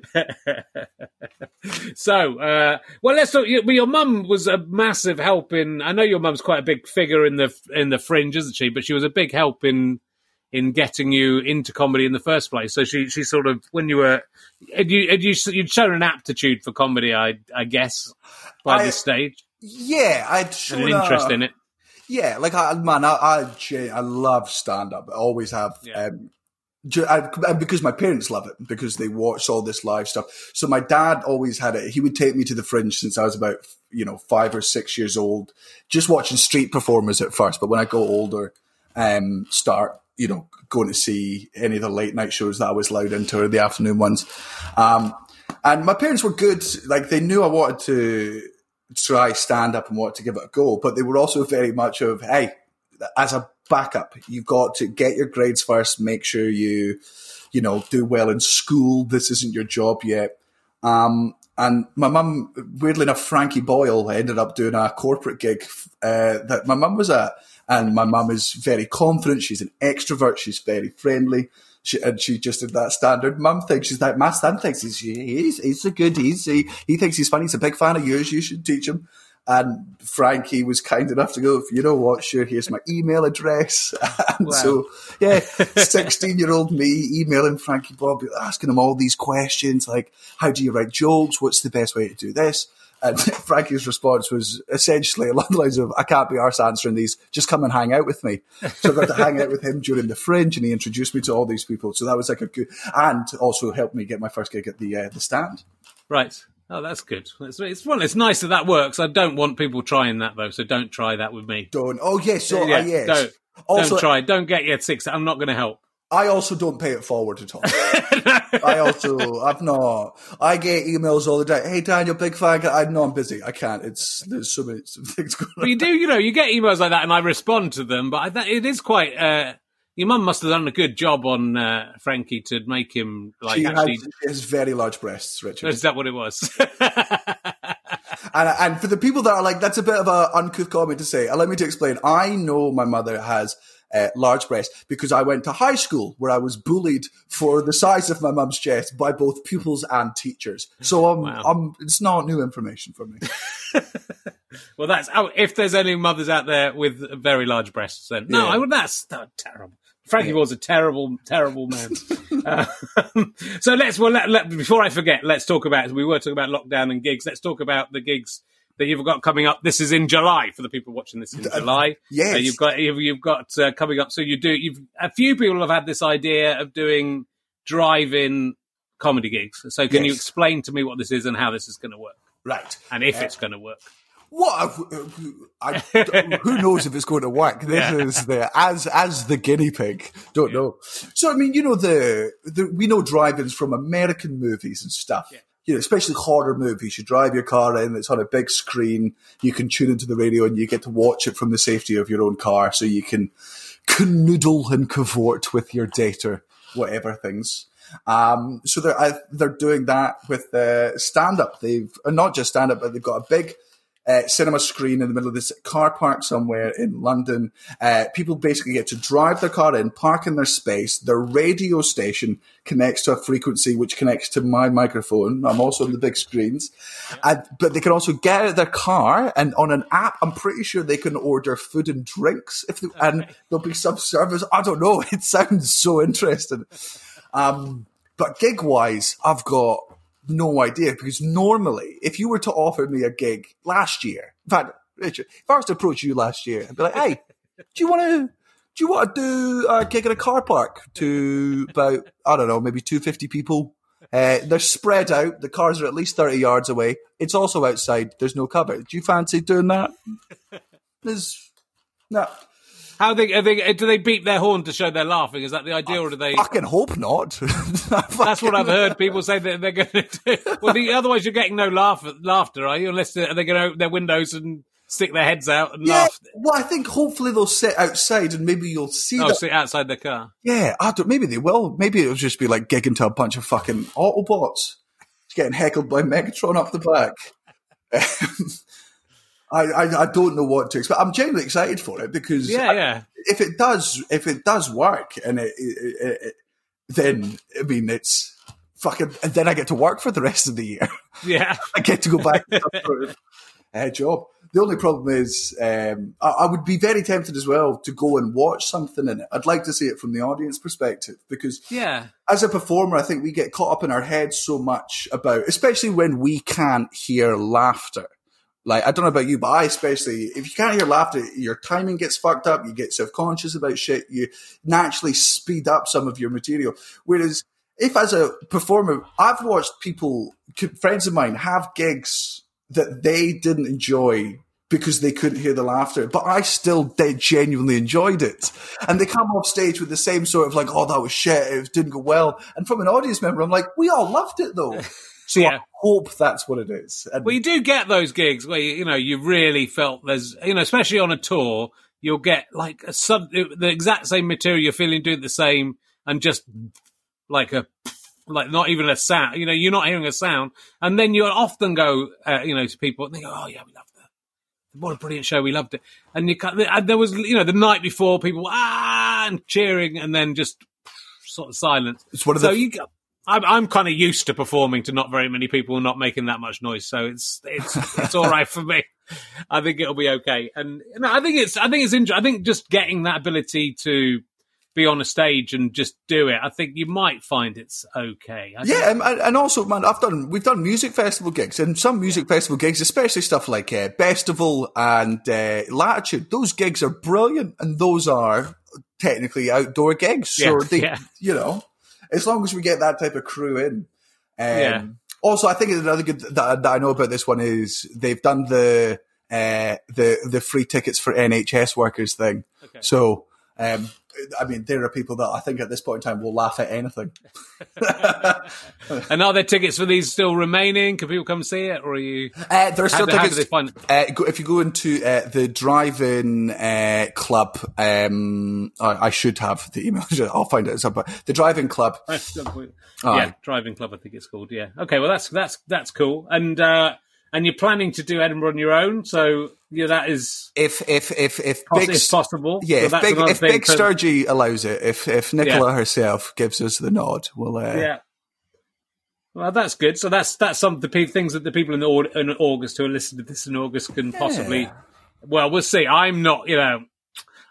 So, uh, well, let's talk. Well, your mum was a massive help in. I know your mum's quite a big figure in the in the Fringe, isn't she? But she was a big help in in getting you into comedy in the first place. So she she sort of when you were had you had you you'd shown an aptitude for comedy, I I guess by I, this stage. Yeah, I'd shown an interest a, in it. Yeah, like I, man, I I, I love stand up. I always have. Yeah. Um, I, because my parents love it because they watch all this live stuff. So my dad always had it. He would take me to the Fringe since I was about you know five or six years old, just watching street performers at first. But when I go older, um, start you know going to see any of the late night shows that I was allowed into or the afternoon ones. Um, and my parents were good. Like they knew I wanted to try stand up and wanted to give it a go, but they were also very much of, hey, as a backup, you've got to get your grades first, make sure you, you know, do well in school. This isn't your job yet. Um, and my mum, weirdly enough, Frankie Boyle ended up doing a corporate gig uh, that my mum was at. And my mum is very confident. She's an extrovert. She's very friendly. She, and she just did that standard mum thing. She's like, my son thinks he's, he's, he's a good, he's, he, he thinks he's funny. He's a big fan of yours. You should teach him. And Frankie was kind enough to go, you know what, sure, here's my email address. And wow. So, yeah, sixteen-year-old me emailing Frankie Bob, asking him all these questions, like, how do you write jokes? What's the best way to do this? And Frankie's response was essentially along the lines of, I can't be arsed answering these, just come and hang out with me. So I got to hang out with him during the Fringe, and he introduced me to all these people. So that was like a good, and also helped me get my first gig at the uh, the Stand. Right. Oh, that's good. It's, it's well, it's nice that that works. I don't want people trying that though, so don't try that with me. Don't. Oh yes, so yeah, uh, yes. Don't, also, don't try. Don't get your six. I'm not going to help. I also don't pay it forward at all. I also, I've not, I get emails all the time. Hey, Daniel, big fan. I know I'm busy. I can't. It's, there's so many some things going on. But you do, you know, you get emails like that and I respond to them, but I, it is quite, uh, your mum must have done a good job on uh, Frankie to make him like she actually. She has very large breasts, Richard. Is that what it was? And, and for the people that are like, that's a bit of an uncouth comment to say, allow me to explain. I know my mother has uh, large breasts because I went to high school where I was bullied for the size of my mum's chest by both pupils and teachers. So um, wow. um, it's not new information for me. Well, that's oh, if there's any mothers out there with very large breasts, then no, yeah. I would. That's, that's terrible. Frankie Yeah. was a terrible, terrible man. uh, so let's, well, let, let, before I forget, let's talk about, we were talking about lockdown and gigs. Let's talk about the gigs that you've got coming up. This is in July for the people watching this in July. Yes. Uh, you've got, you've, you've got uh, coming up. So you do, you've, a few people have had this idea of doing drive-in comedy gigs. So can Yes. you explain to me what this is and how this is going to work? Right. And if Uh, it's going to work. What? I, who knows if it's going to work? This Yeah. is the as as the guinea pig. Don't know. So I mean, you know, the, the we know drive-ins from American movies and stuff. Yeah. You know, especially horror movies. You drive your car in; it's on a big screen. You can tune into the radio, and you get to watch it from the safety of your own car, so you can canoodle and cavort with your data, whatever things. Um, so they're I, they're doing that with uh, stand-up. They've uh, not just stand-up, but they've got a big uh, cinema screen in the middle of this car park somewhere in London. Uh, people basically get to drive their car in, park in their space. Their radio station connects to a frequency which connects to my microphone. I'm also on the big screens. And, but they can also get out of their car, and on an app, I'm pretty sure they can order food and drinks. If they, and there'll be some service. I don't know. It sounds so interesting. Um, but gig-wise, I've got no idea, because normally, if you were to offer me a gig last year, in fact, Richard, if I was to approach you last year and be like, "Hey, do you want to, do you want to do a gig in a car park to about, I don't know, maybe two hundred fifty people? Uh, they're spread out. The cars are at least thirty yards away. It's also outside. There's no cover. Do you fancy doing that?" There's no. How they, are they do they beep their horn to show they're laughing? Is that the idea, or do they? Fucking hope not. That's what I've heard. People say that they're going to do. Well, the, otherwise you're getting no laugh, laughter, are you? Unless they're, are they going to open their windows and stick their heads out and Yeah, laugh? well, I think hopefully they'll sit outside and maybe you'll see Oh, that. sit outside their car. Yeah, I don't, maybe they will. Maybe it'll just be like gigging to a bunch of fucking Autobots getting heckled by Megatron up the back. I, I I don't know what to expect. I'm genuinely excited for it, because Yeah, I- yeah. if it does if it does work, and it, it, it, it then I mean it's fucking, and then I get to work for the rest of the year. Yeah. I get to go back to some sort of uh, job. The only problem is um, I, I would be very tempted as well to go and watch something in it. I'd like to see it from the audience perspective, because Yeah. as a performer, I think we get caught up in our heads so much about, especially when we can't hear laughter. Like, I don't know about you, but I especially, if you can't hear laughter, your timing gets fucked up, you get self-conscious about shit, you naturally speed up some of your material. Whereas if as a performer, I've watched people, friends of mine, have gigs that they didn't enjoy because they couldn't hear the laughter, but I still did genuinely enjoyed it. And they come off stage with the same sort of like, "Oh, that was shit, it didn't go well." And from an audience member, I'm like, we all loved it though. So Yeah. I hope that's what it is. And Well, you do get those gigs where, you, you know, you really felt there's, you know, especially on a tour, you'll get like a sub, the exact same material, you're feeling doing the same, and just like a, like not even a sound, you know, you're not hearing a sound. And then you'll often go, uh, you know, to people and they go, "Oh yeah, we loved that. What a brilliant show. We loved it." And you can't, and there was, you know, the night before people, ah, and cheering, and then just sort of silence. It's one of so the- you go, I'm, I'm kind of used to performing to not very many people not making that much noise, so it's it's it's all right for me. I think it'll be okay, and no, I think it's I think it's interesting. I think just getting that ability to be on a stage and just do it, I think you might find it's okay. I Yeah, and, and also, man, I've done we've done music festival gigs, and some music festival gigs, especially stuff like uh, Bestival and uh, Latitude. Those gigs are brilliant, and those are technically outdoor gigs. So Yeah, they, yeah. you know, as long as we get that type of crew in. Um, Yeah. Also, I think another good that, that I know about this one is they've done the uh, the the free tickets for N H S workers thing. Okay. So. Um, I mean, there are people that I think at this point in time will laugh at anything. And are there tickets for these still remaining? Can people come see it, or are you? Uh, there are still do- how do tickets. they find it? Uh, go, if you go into uh, the drive-in uh, club, um, I, I should have the email. I'll find it. But the drive-in club. yeah, Aye. driving club, I think it's called. Yeah. Okay. Well, that's that's that's cool. And uh, and you're planning to do Edinburgh on your own, so yeah, that is If if if if poss- big if possible. yeah, So if that's big another if thing Big to- Sturgey allows it, if if Nicola Yeah. herself gives us the nod, we'll. Uh, Yeah. Well, that's good. So that's that's some of the pe- things that the people in, the, au- in August who are listening to this in August can possibly. Well, we'll see. I'm not, you know,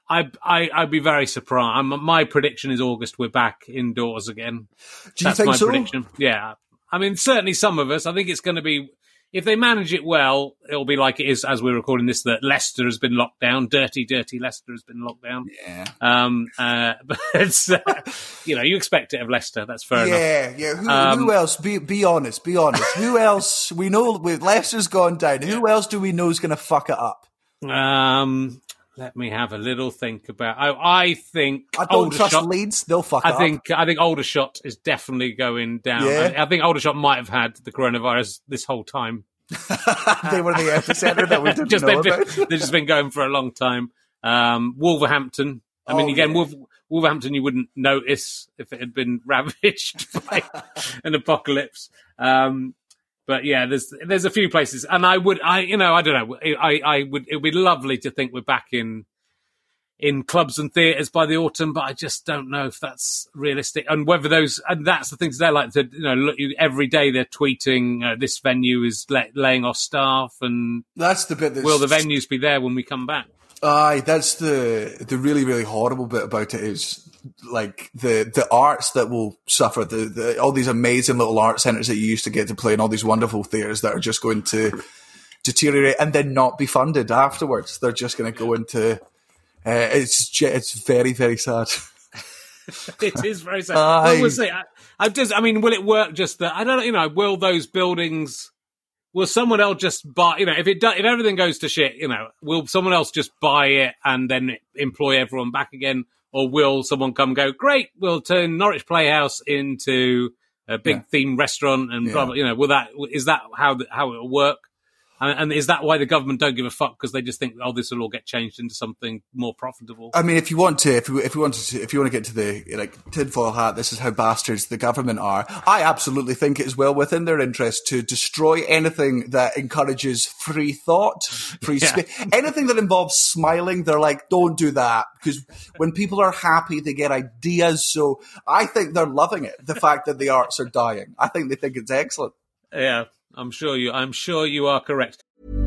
I, I, I'd be very surprised. I'm, my prediction is August. We're back indoors again. Do you That's think my so? prediction. Yeah. I mean, certainly some of us. I think it's going to be, if they manage it well, it'll be like it is as we're recording this, that Leicester has been locked down. Dirty, dirty Leicester has been locked down. Yeah. Um, uh, but it's, uh, you know, you expect it of Leicester. That's fair yeah, enough. Yeah, yeah. Who, Um, who else? Be be honest, be honest. Who else? We know with Leicester's gone down. Who else do we know is going to fuck it up? Um, let me have a little think about. I, I think I don't trust Aldershot, Leeds. They'll fuck I it think up. I think Aldershot is definitely going down. Yeah. I, I think Aldershot might have had the coronavirus this whole time. They were the epicenter that we didn't just know been, about. they've just been going for a long time. Um, Wolverhampton. I mean, Oh, again, yeah. Wolf, Wolverhampton you wouldn't notice if it had been ravaged by an apocalypse. Um, but yeah, there's there's a few places, and I would, I you know, I don't know, I I would. It would be lovely to think we're back in in clubs and theatres by the autumn, but I just don't know if that's realistic, and whether those, and that's the things they're like to, you know, look, every day they're tweeting uh, this venue is la- laying off staff, and That's the bit that's... will the venues be there when we come back? Aye, that's the the really, really horrible bit about it is like the the arts that will suffer, the, the all these amazing little art centres that you used to get to play in all these wonderful theatres that are just going to deteriorate and then not be funded afterwards. They're just going to go into... Uh, it's ju- it's very, very sad. It is very sad. Aye. Well, we'll see. I, I just, I mean, will it work? Just that I don't know. You know, will those buildings? Will someone else just buy? You know, if it do, if everything goes to shit, you know, will someone else just buy it and then employ everyone back again, or will someone come and go? Great, we'll turn Norwich Playhouse into a big Yeah. themed restaurant and Yeah. blah, blah, you know, will that is that how the, how it will work? And, and is that why the government don't give a fuck because they just think, oh, this will all get changed into something more profitable? I mean, if you want to, if you, if you want to, if you want to get to the like tinfoil hat, this is how bastards the government are. I absolutely think it is well within their interest to destroy anything that encourages free thought, free Yeah. space, anything that involves smiling. They're like, don't do that because when people are happy, they get ideas. So I think they're loving it. The fact that the arts are dying, I think they think it's excellent. Yeah, I'm sure you. I'm sure you are correct.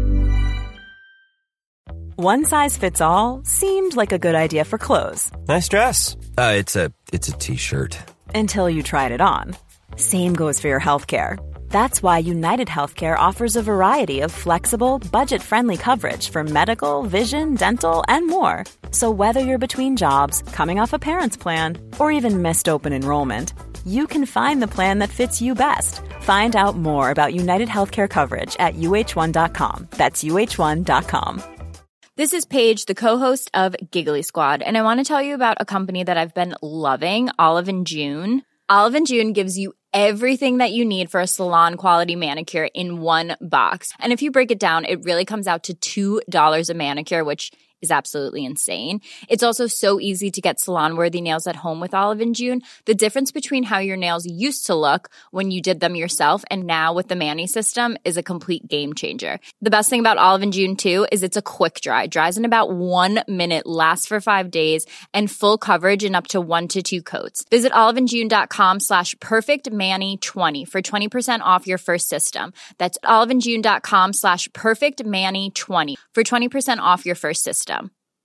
One size fits all seemed like a good idea for clothes. Nice dress. Uh, it's a it's a t-shirt. Until you tried it on. Same goes for your healthcare. That's why United Healthcare offers a variety of flexible, budget-friendly coverage for medical, vision, dental, and more. So whether you're between jobs, coming off a parent's plan, or even missed open enrollment, you can find the plan that fits you best. Find out more about United Healthcare coverage at U H one dot com. That's U H one dot com. This is Paige, the co-host of Giggly Squad, and I want to tell you about a company that I've been loving, Olive and June. Olive and June gives you everything that you need for a salon-quality manicure in one box. And if you break it down, it really comes out to two dollars a manicure, which is absolutely insane. It's also so easy to get salon-worthy nails at home with Olive and June. The difference between how your nails used to look when you did them yourself and now with the Mani system is a complete game changer. The best thing about Olive and June, too, is it's a quick dry. Dries in about one minute, lasts for five days, and full coverage in up to one to two coats. Visit oliveandjune.com slash perfectmani20 for twenty percent off your first system. That's oliveandjune.com slash perfectmani20 for twenty percent off your first system.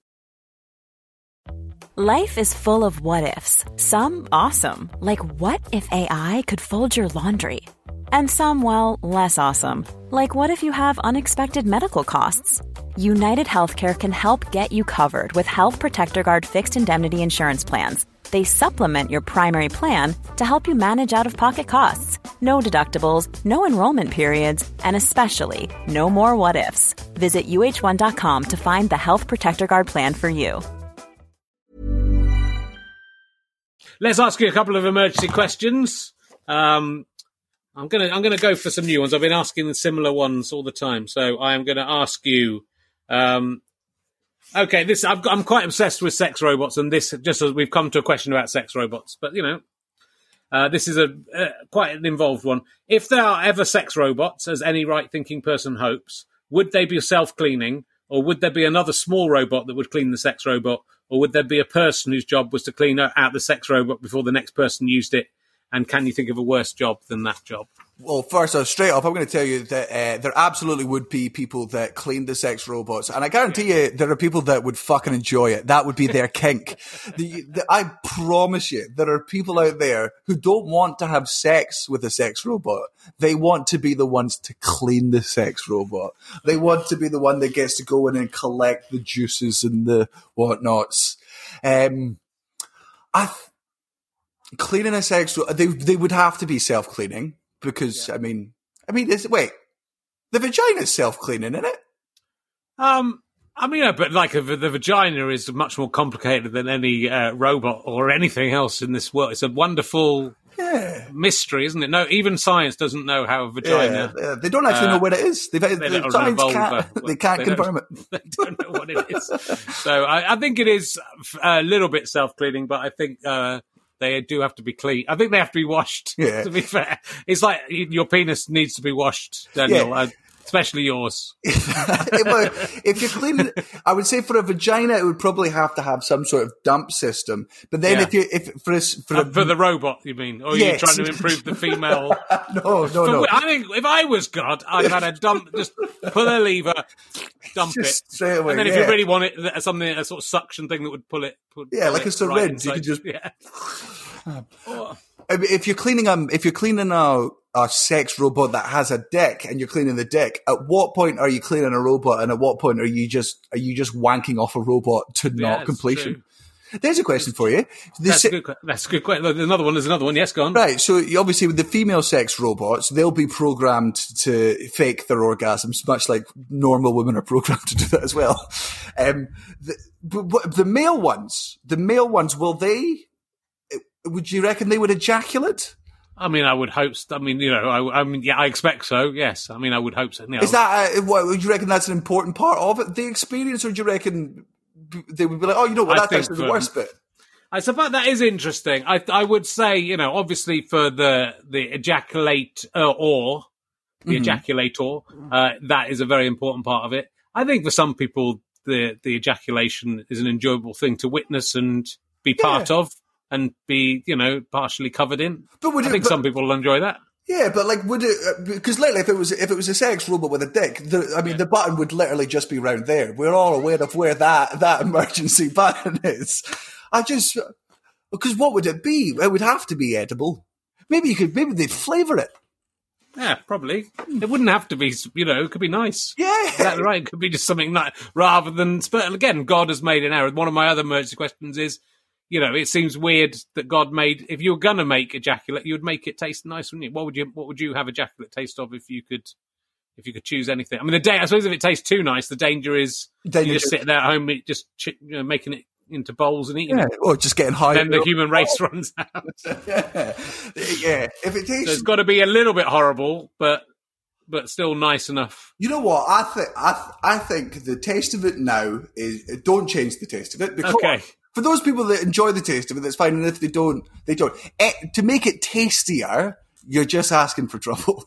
Life is full of what-ifs. Some awesome, like what if A I could fold your laundry? And some, well, less awesome, like what if you have unexpected medical costs? United Healthcare can help get you covered with Health Protector Guard fixed indemnity insurance plans. They supplement your primary plan to help you manage out-of-pocket costs. No deductibles, no enrollment periods, and especially no more what-ifs. Visit U H one dot com to find the Health Protector Guard plan for you. Let's ask you a couple of emergency questions. Um, I'm gonna I'm gonna go for some new ones. I've been asking similar ones all the time, so I am going to ask you. Um, okay, this I've got, I'm quite obsessed with sex robots, and this just as we've come to a question about sex robots, but you know, uh, this is a uh, quite an involved one. If there are ever sex robots, as any right-thinking person hopes, would they be self-cleaning, or would there be another small robot that would clean the sex robot? Or would there be a person whose job was to clean out the sex robot before the next person used it? And can you think of a worse job than that job? Well, first off, straight up, I'm going to tell you that uh, there absolutely would be people that clean the sex robots, and I guarantee you there are people that would fucking enjoy it. That would be their kink. the, the, I promise you, there are people out there who don't want to have sex with a sex robot. They want to be the ones to clean the sex robot. They want to be the one that gets to go in and collect the juices and the whatnots. Um, I th- cleaning a sex robot, they they would have to be self-cleaning. Because, yeah. I mean, I mean, is, wait, the vagina's self-cleaning, isn't it? Um, I mean, yeah, but like the, the vagina is much more complicated than any uh, robot or anything else in this world. It's a wonderful yeah. mystery, isn't it? No, even science doesn't know how a vagina. Yeah, yeah. They don't actually uh, know what it is. They've, they the science can't, they can't they confirm it. They don't know what it is. So I, I think it is a little bit self-cleaning, but I think. Uh, They do have to be clean. I think they have to be washed, yeah. to be fair. It's like your penis needs to be washed, Daniel, yeah. uh, especially yours. If you're cleaning, I would say for a vagina, it would probably have to have some sort of dump system. But then yeah. if you, if for a, for, uh, a, for the robot, you mean? Or are yes. you trying to improve the female? no, no, for, no. I think if I was God, I'd have had a dump, just pull a lever, dump just it. Straight away, and then yeah. if you really want it, something, a sort of suction thing that would pull it. Pull, yeah, pull like it a syringe. Right you could just. Yeah. Oh. If you're cleaning um, if you're cleaning a, a sex robot that has a dick and you're cleaning the dick, at what point are you cleaning a robot, and at what point are you just are you just wanking off a robot to yeah, not completion? True. There's a question for you. The that's, se- a good, that's a good question. There's another one. There's another one. Yes, go on. Right. So obviously with the female sex robots, they'll be programmed to fake their orgasms, much like normal women are programmed to do that as well. Um, the, but the male ones, the male ones, will they? Would you reckon they would ejaculate? I mean, I would hope. I mean, you know, I, I mean, yeah, I expect so. Yes, I mean, I would hope so. You know. Is that? Uh, what, would you reckon that's an important part of it, the experience, or do you reckon they would be like, oh, you know what, that's actually the worst bit? I suppose that is interesting. I I would say, you know, obviously for the the ejaculate uh, or the mm-hmm. ejaculator, uh, that is a very important part of it. I think for some people, the the ejaculation is an enjoyable thing to witness and be part yeah. of. And be, you know, partially covered in. But would it, I think but, some people will enjoy that. Yeah, but like, would it? Because literally, if it was if it was a sex robot with a dick, the, I mean, yeah. the button would literally just be round there. We're all aware of where that that emergency button is. I just because what would it be? It would have to be edible. Maybe you could. Maybe they'd flavour it. Yeah, probably. It wouldn't have to be, you know, it could be nice. Yeah. Is that right? It could be just something nice rather than. But again, God has made an error. One of my other emergency questions is. You know, it seems weird that God made. If you were gonna make ejaculate, you would make it taste nice, wouldn't you? What would you? What would you have ejaculate taste of if you could? If you could choose anything? I mean, the day. I suppose if it tastes too nice, the danger is danger you just sitting there at home, just you know, making it into bowls and eating yeah, it, or just getting high. Then the human race runs out. yeah, yeah. If it tastes, so it's got to be a little bit horrible, but but still nice enough. You know what? I think I th- I think the taste of it now is don't change the taste of it because. Okay. For those people that enjoy the taste of it, that's fine. And if they don't, they don't. Eh, to make it tastier, you're just asking for trouble.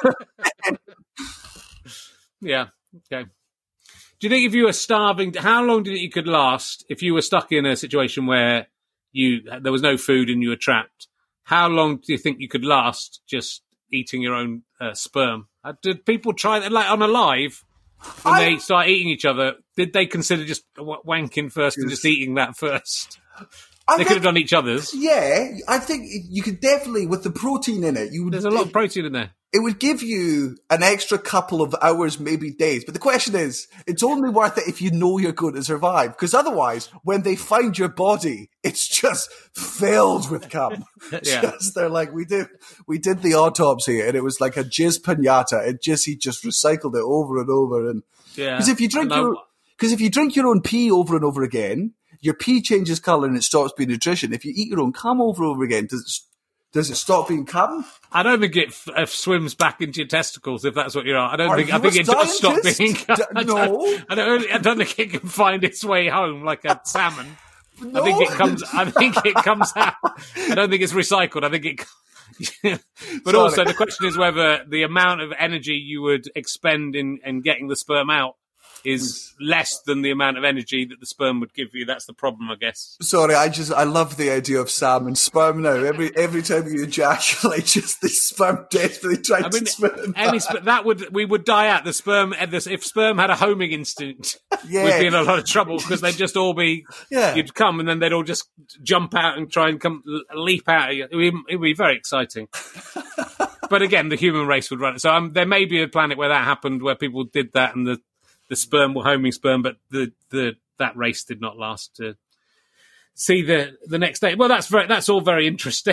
yeah. Okay. Do you think if you were starving, how long do you think you could last if you were stuck in a situation where you there was no food and you were trapped? How long do you think you could last just eating your own uh, sperm? Uh, did people try that, like on a live? When I, they start eating each other, did they consider just wanking first and just eating that first? I they think, could have done each other's. Yeah, I think you could definitely, with the protein in it, you would. There's a lot of protein in there. It would give you an extra couple of hours, maybe days. But the question is, it's only worth it if you know you're going to survive. Because otherwise, when they find your body, it's just filled with cum. yeah. Just, they're like, we did, we did the autopsy, and it was like a jizz pinata. It just he just recycled it over and over. And yeah, because if you drink your, because if you drink your own pee over and over again, your pee changes color and it stops being nutrition. If you eat your own cum over and over again, does it? Does it stop being cum? I don't think it f- f- swims back into your testicles if that's what you're on. I don't are think. I think it does stop being cum. D- no, I don't, I don't. I don't think it can find its way home like a salmon. No. I think it comes. I think it comes out. I don't think it's recycled. I think it. but Sorry. Also, the question is whether the amount of energy you would expend in, in getting the sperm out is less than the amount of energy that the sperm would give you. That's the problem, I guess. Sorry, I just I love the idea of Sam and sperm now. Every every time you ejaculate, just the sperm desperately trying I mean, to swim. any sp- that would we would die out. The sperm, if sperm had a homing instinct, Yeah. we'd be in a lot of trouble because they'd just all be. Yeah. You'd come and then they'd all just jump out and try and come leap out. It would be, it would be very exciting. But again, the human race would run it. So um, there may be a planet where that happened, where people did that and the. The sperm were homing sperm, but the, the that race did not last to see the, the next day. Well, that's very, that's all very interesting.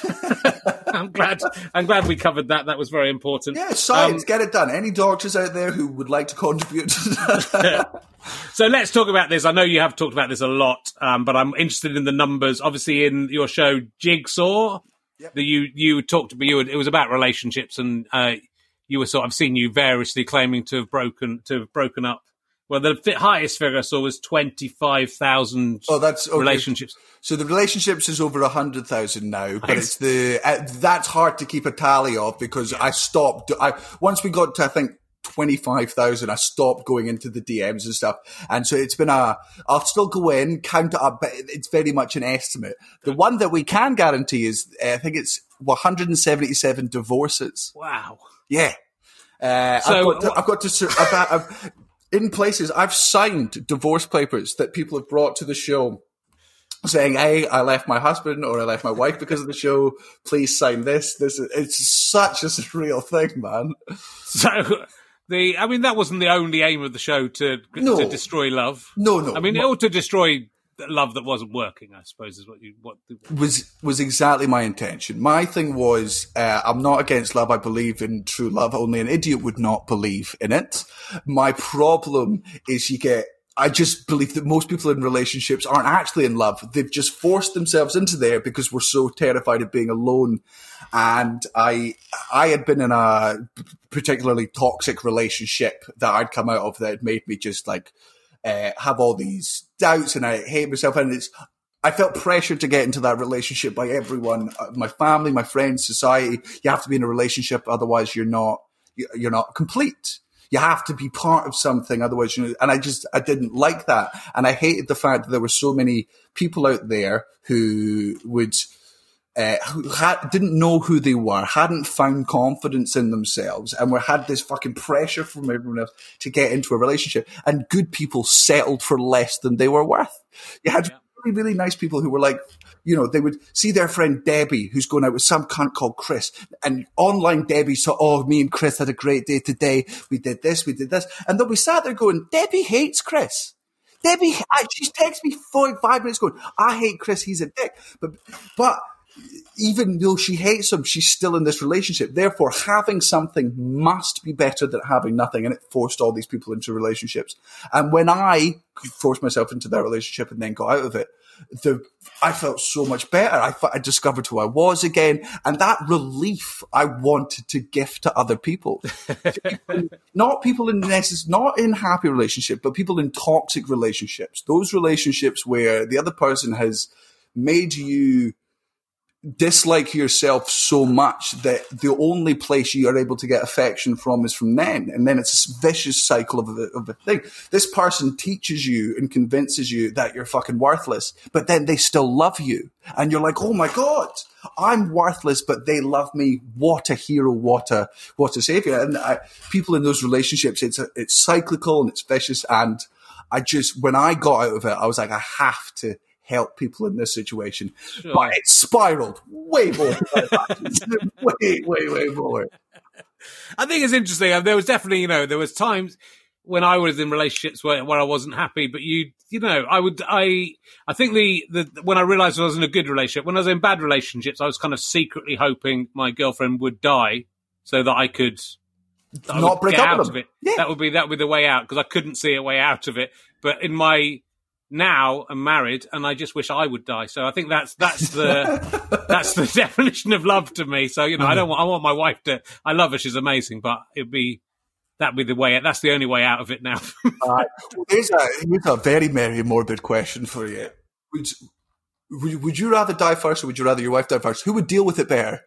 I'm glad I'm glad we covered that. That was very important. Yeah, science, Um, get it done. Any doctors out there who would like to contribute to that? So let's talk about this. I know you have talked about this a lot, um, but I'm interested in the numbers. Obviously, in your show Jigsaw, Yep. that you you talked about. You it was about relationships and. Uh, You were sort of, I've seen you variously claiming to have broken to have broken up. Well, the fi- highest figure I saw was twenty-five thousand Oh, that's okay. relationships. So the relationships is over one hundred thousand now, but Nice. it's the uh, that's hard to keep a tally of because I stopped. I once we got to I think twenty-five thousand, I stopped going into the D Ms and stuff. And so it's been a. I'll still go in, count it up, but it's very much an estimate. The one that we can guarantee is uh, I think it's one hundred seventy-seven divorces. Wow. Yeah. Uh, So- I've got to, I've got to sur- I've, I've, in places, I've signed divorce papers that people have brought to the show saying, hey, I left my husband or I left my wife because of the show. Please sign this. This is, it's such a surreal thing, man. So the, I mean, that wasn't the only aim of the show to No. to destroy love. No, no. I mean, My- or to destroy love that wasn't working. I suppose is what you what. was was exactly my intention. My thing was, uh, I'm not against love. I believe in true love. Only an idiot would not believe in it. My problem is you get. I just believe that most people in relationships aren't actually in love. They've just forced themselves into there because we're so terrified of being alone. And I, I had been in a particularly toxic relationship that I'd come out of that had made me just like. Uh, have all these doubts and I hate myself, and it's I felt pressured to get into that relationship by everyone, uh, my family, my friends, society. You have to be in a relationship, otherwise you're not you- you're not complete. You have to be part of something, otherwise you. And I just I didn't like that, and I hated the fact that there were so many people out there who would. Uh, who had, didn't know who they were, hadn't found confidence in themselves, and were had this fucking pressure from everyone else to get into a relationship. And good people settled for less than they were worth. You had really, really nice people who were like, you know, they would see their friend Debbie, who's going out with some cunt called Chris, and online Debbie saw, oh, me and Chris had a great day today. We did this, we did this, and then we sat there going, Debbie hates Chris. Debbie, I, she's texted me four, five minutes going, I hate Chris, he's a dick. But, but. Even though she hates him, she's still in this relationship. Therefore, having something must be better than having nothing. And it forced all these people into relationships. And when I forced myself into that relationship and then got out of it, the, I felt so much better. I, I discovered who I was again. And that relief I wanted to gift to other people. Not people in necess- not in happy relationships, but people in toxic relationships. Those relationships where the other person has made you dislike yourself so much that the only place you are able to get affection from is from them. And then it's a vicious cycle of a, of a thing. This person teaches you and convinces you that you're fucking worthless, but then they still love you. And you're like, oh my God, I'm worthless, but they love me. What a hero. What a, what a savior. And I, people in those relationships, it's, a, it's cyclical and it's vicious. And I just, when I got out of it, I was like, I have to help people in this situation. Sure. But it spiraled way more. way, way, way more. I think it's interesting. Uh, There was definitely, you know, there was times when I was in relationships where, where I wasn't happy, but you, you know, I would, I, I think the, the, when I realized I was in a good relationship, when I was in bad relationships, I was kind of secretly hoping my girlfriend would die so that I could that I Not would break get up out with of them. it. Yeah. That would be, that would be the way out, because I couldn't see a way out of it. But in my, now I'm married and I just wish I would die. So I think that's, that's the, that's the definition of love to me. So, you know, I don't want, I want my wife to, I love her. She's amazing, but it'd be, that'd be the way, that's the only way out of it now. Uh, here's, a, here's a very, very morbid question for you. Would, would, would you rather die first or would you rather your wife die first? Who would deal with it better?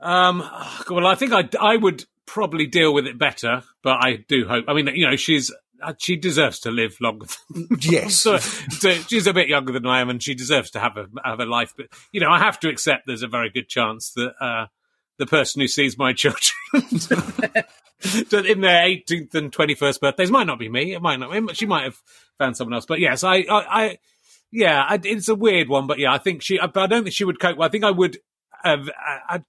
Um, well, I think I, I would probably deal with it better, but I do hope, I mean, you know, she's uh, she deserves to live longer. Than, Yes. so, so she's a bit younger than I am, and she deserves to have a have a life. But you know, I have to accept there's a very good chance that uh, the person who sees my children in their eighteenth and twenty-first birthdays might not be me. It might not. She might have found someone else. But yes, I, I, I yeah, I, it's a weird one. But yeah, I think she. But I don't think she would cope. I think I would. Have, I, I,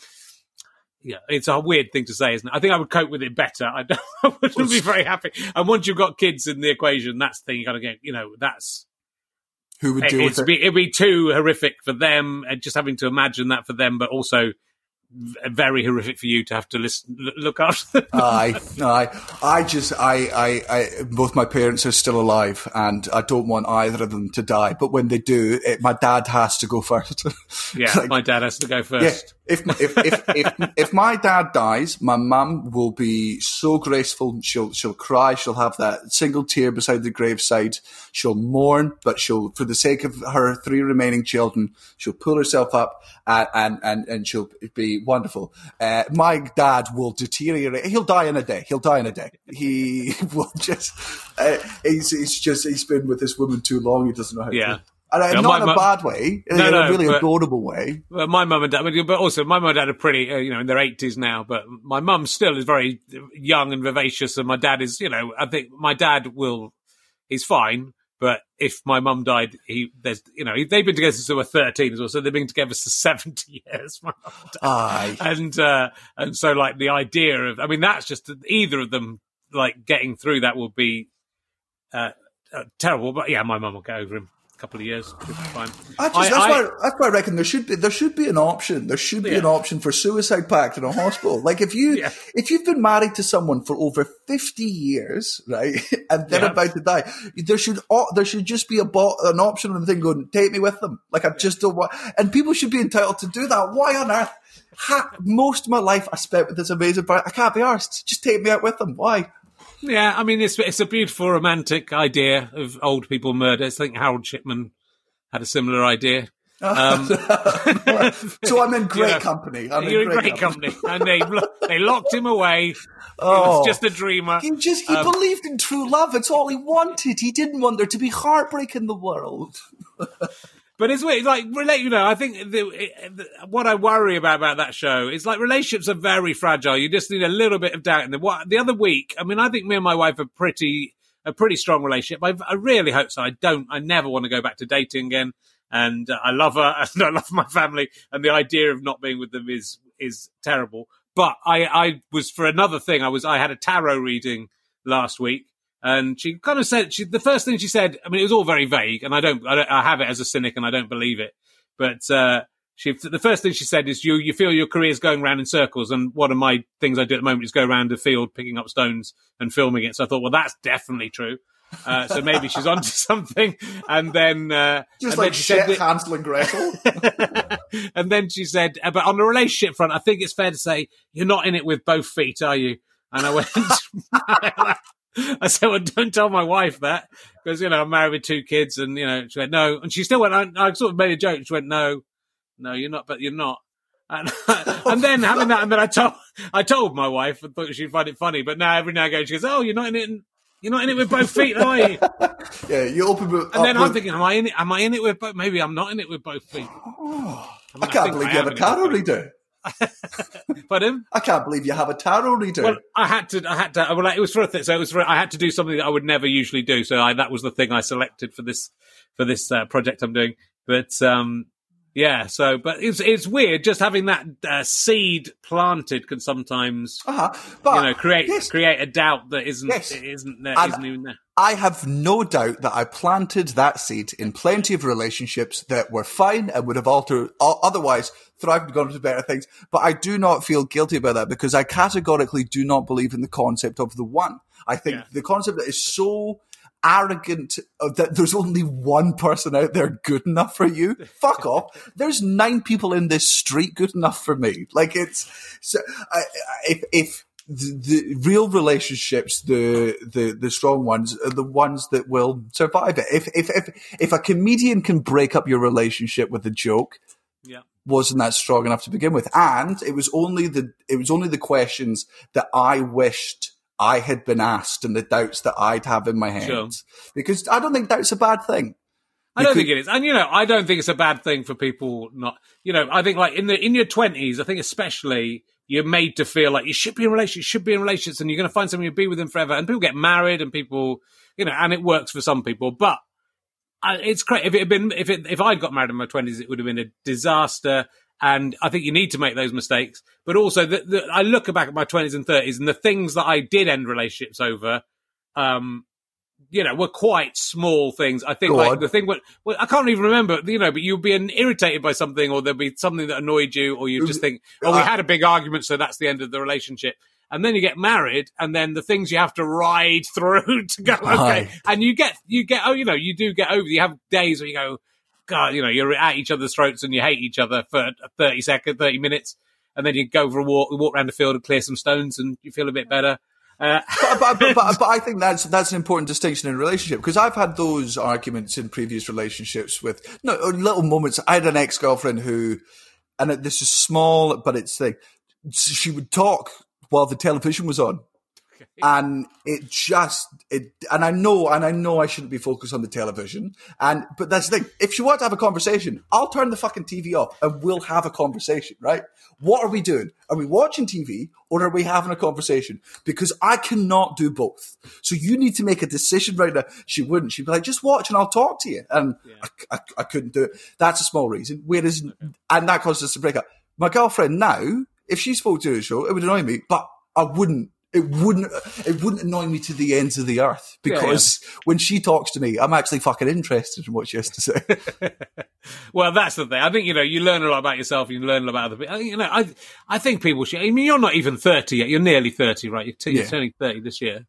Yeah, it's a weird thing to say, isn't it? I think I would cope with it better. I, don't, I wouldn't be very happy. And once you've got kids in the equation, that's the thing you got to get. You know, that's Who would deal with it? Be, it'd be too horrific for them, and just having to imagine that for them, but also very horrific for you to have to listen, look after them. Aye, aye. I just, I, I, I, both my parents are still alive, and I don't want either of them to die. But when they do, it, my dad has to go first. Yeah, like, my dad has to go first. Yeah. If, if, if, if, if my dad dies, my mum will be so graceful. She'll, she'll cry. She'll have that single tear beside the graveside. She'll mourn, but she'll, for the sake of her three remaining children, she'll pull herself up and, and, and, and she'll be wonderful. Uh, my dad will deteriorate. He'll die in a day. He'll die in a day. He will just, uh, he's, he's just, he's been with this woman too long. He doesn't know how Yeah. to. And Yeah, not in a mum, bad way, no, in no, a really but, adorable way. Well, my mum and dad, but also my mum and dad are pretty, uh, you know, in their eighties now. But my mum still is very young and vivacious, and my dad is, you know, I think my dad will, he's fine. But if my mum died, he there's, you know, they've been together since they were thirteen as well, so they've been together for seventy years. My mum and dad. Aye. And uh, and so like the idea of, I mean, that's just either of them like getting through that will be uh, uh, terrible. But yeah, my mum will get over him. Couple of years, fine. I just, I, that's, I, why, that's why I reckon there should be there should be an option. There should be yeah. an option for suicide pact in a hospital. Like if you Yeah. if you've been married to someone for over fifty years, right, and they're Yeah. about to die, there should there should just be a bo- an option and thing going, take me with them. Like I just don't want, and people should be entitled to do that. Why on earth? Ha, most of my life I spent with this amazing partner. I can't be arsed. Just take me out with them. Why? yeah, I mean, it's it's a beautiful romantic idea of old people murder. I think Harold Shipman had a similar idea. Um, So I'm in great you know, company. I'm you're in in great, great company, and they lo- they locked him away. Oh. He was just a dreamer. He just he Um, believed in true love. It's all he wanted. He didn't want there to be heartbreak in the world. But it's weird, like, relate, you know, I think the, it, the, what I worry about about that show is like relationships are very fragile. You just need a little bit of doubt in them. What, the other week, I mean, I think me and my wife are pretty, a pretty strong relationship. I, I really hope so. I don't, I never want to go back to dating again. And uh, I love her and I love my family. And the idea of not being with them is, is terrible. But I, I was, for another thing, I was, I had a tarot reading last week. And she kind of said, she, the first thing she said, I mean, it was all very vague, and I don't, I don't, I have it as a cynic, and I don't believe it. But uh, she, the first thing she said is, "You, you feel your career is going round in circles." And one of my things I do at the moment is go around the field, picking up stones and filming it. So I thought, well, that's definitely true. Uh, so maybe she's onto something. And then, uh, Just and like then she shit, said that, Hansel and Gretel. and then she said, uh, but on the relationship front, I think it's fair to say you're not in it with both feet, are you? And I went. I said, well, don't tell my wife that, because, you know, I'm married with two kids, and, you know, she went, no. And she still went, I, I sort of made a joke. She went, no, no, you're not, but you're not. And, and then having that, and then I told, I told my wife, and thought she'd find it funny, but now every now and again she goes, oh, you're not in it, in, you're not in it with both feet, are you? Yeah, you open with, And then with, I'm thinking, am I in it? Am I in it with both? Maybe I'm not in it with both feet. Oh, I, mean, I can't think believe I you have am a in it with tarot both. reader. Pardon? I can't believe you have a tarot reader. Well, I had to, I had to, well, it was for a thing, so it was for, I had to do something that I would never usually do. So I, that was the thing I selected for this, for this uh, project I'm doing. But, um, yeah, so, but it's, it's weird just having that uh, seed planted can sometimes, uh-huh. But, you know, create, yes, create a doubt that isn't, Yes. isn't there, And- isn't even there. I have no doubt that I planted that seed in plenty of relationships that were fine and would have altered, otherwise thrived and gone on to better things. But I do not feel guilty about that because I categorically do not believe in the concept of the one. I think Yeah. the concept that is so arrogant that there's only one person out there good enough for you. Fuck off. There's nine people in this street good enough for me. Like it's, so, I, I, if, if, The, the real relationships, the, the the strong ones, are the ones that will survive it. If if if if a comedian can break up your relationship with a joke, Yeah. wasn't that strong enough to begin with? And it was only the it was only the questions that I wished I had been asked and the doubts that I'd have in my head. Sure. Because I don't think doubt's a bad thing. I don't think it is. And, you know, I don't think it's a bad thing for people not, you know, I think like in the, in your twenties, I think especially you're made to feel like you should be in relationships, you should be in relationships and you're going to find someone you'll be with them forever. And people get married and people, you know, and it works for some people, but I, it's great. If it had been, if it, if I'd got married in my twenties, it would have been a disaster. And I think you need to make those mistakes. But also the, the, I look back at my twenties and thirties and the things that I did end relationships over, um, you know, were quite small things. I think, Go like on. the thing, well, I can't even remember, you know, but you'll be irritated by something, or there'll be something that annoyed you, or you just think, oh, we had a big argument, so that's the end of the relationship. And then you get married, and then the things you have to ride through to go, okay. Aye. And you get, you get, oh, you know, you do get over, you have days where you go, God, you know, you're at each other's throats and you hate each other for thirty seconds, thirty minutes. And then you go for a walk, walk around the field and clear some stones and you feel a bit better. Uh, but, but, but, but, but I think that's that's an important distinction in a relationship, because I've had those arguments in previous relationships with no little moments. I had an ex-girlfriend who, and this is small, but it's thing. She would talk while the television was on, and it just it. And I know, and I know, I shouldn't be focused on the television. And but that's the thing. If she wants to have a conversation, I'll turn the fucking T V off, and we'll have a conversation. Right? What are we doing? Are we watching T V or are we having a conversation? Because I cannot do both. So you need to make a decision right now. She wouldn't. She'd be like, just watch and I'll talk to you. And yeah. I, I, I couldn't do it. That's a small reason. Whereas, okay. and that caused us to break up. My girlfriend now, if she spoke to the show, it would annoy me, but I wouldn't. It wouldn't. It wouldn't annoy me to the ends of the earth, because yeah, yeah. when she talks to me, I'm actually fucking interested in what she has to say. Well, that's the thing. I think, you know, you learn a lot about yourself. You learn a lot about other people. You know, I I think people should. I mean, you're not even thirty yet. You're nearly thirty, right? You're, t- yeah. you're turning thirty this year.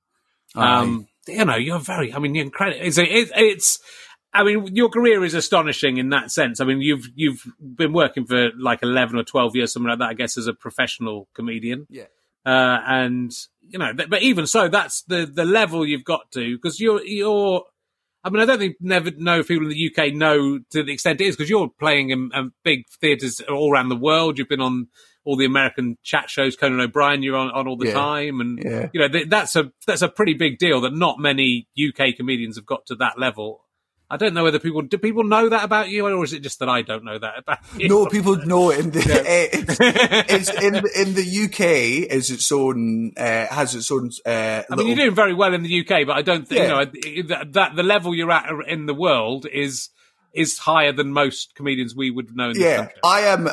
Um, you know, you're very. I mean, you're incredible. It's, it, it's. I mean, your career is astonishing in that sense. I mean, you've you've been working for like eleven or twelve years, something like that, I guess, as a professional comedian. Yeah. Uh, and, you know, th- but even so, that's the, the level you've got to, because you're, you're, I mean, I don't think never know if people in the U K know to the extent it is, because you're playing in, in big theatres all around the world. You've been on all the American chat shows, Conan O'Brien, you're on, on all the yeah. time. And, yeah. you know, th- that's a, that's a pretty big deal that not many U K comedians have got to that level. I don't know whether people, do people know that about you, or is it just that I don't know that about you? No, people know it. In the, yeah. it's, it's in, in the U K is its own, uh, has its own, uh, I little... mean, you're doing very well in the U K, but I don't think, yeah. you know, that, that the level you're at in the world is, is higher than most comedians we would know in this yeah, country. I am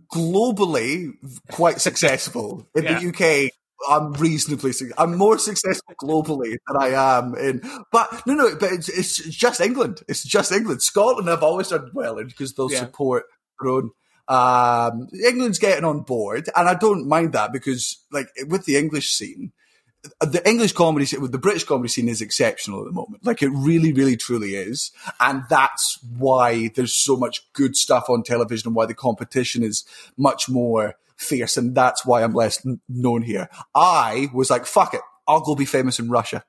globally quite successful. In yeah. the U K, I'm reasonably, I'm more successful globally than I am in, but no, no, but it's, it's just England. It's just England. Scotland I've always done well in, because they'll yeah. support their own. Um, England's getting on board, and I don't mind that, because like with the English scene, the English comedy scene, with the British comedy scene is exceptional at the moment. Like it really, really, truly is. And that's why there's so much good stuff on television, and why the competition is much more fierce, and that's why I'm less n- known here. I was like, fuck it, I'll go be famous in Russia.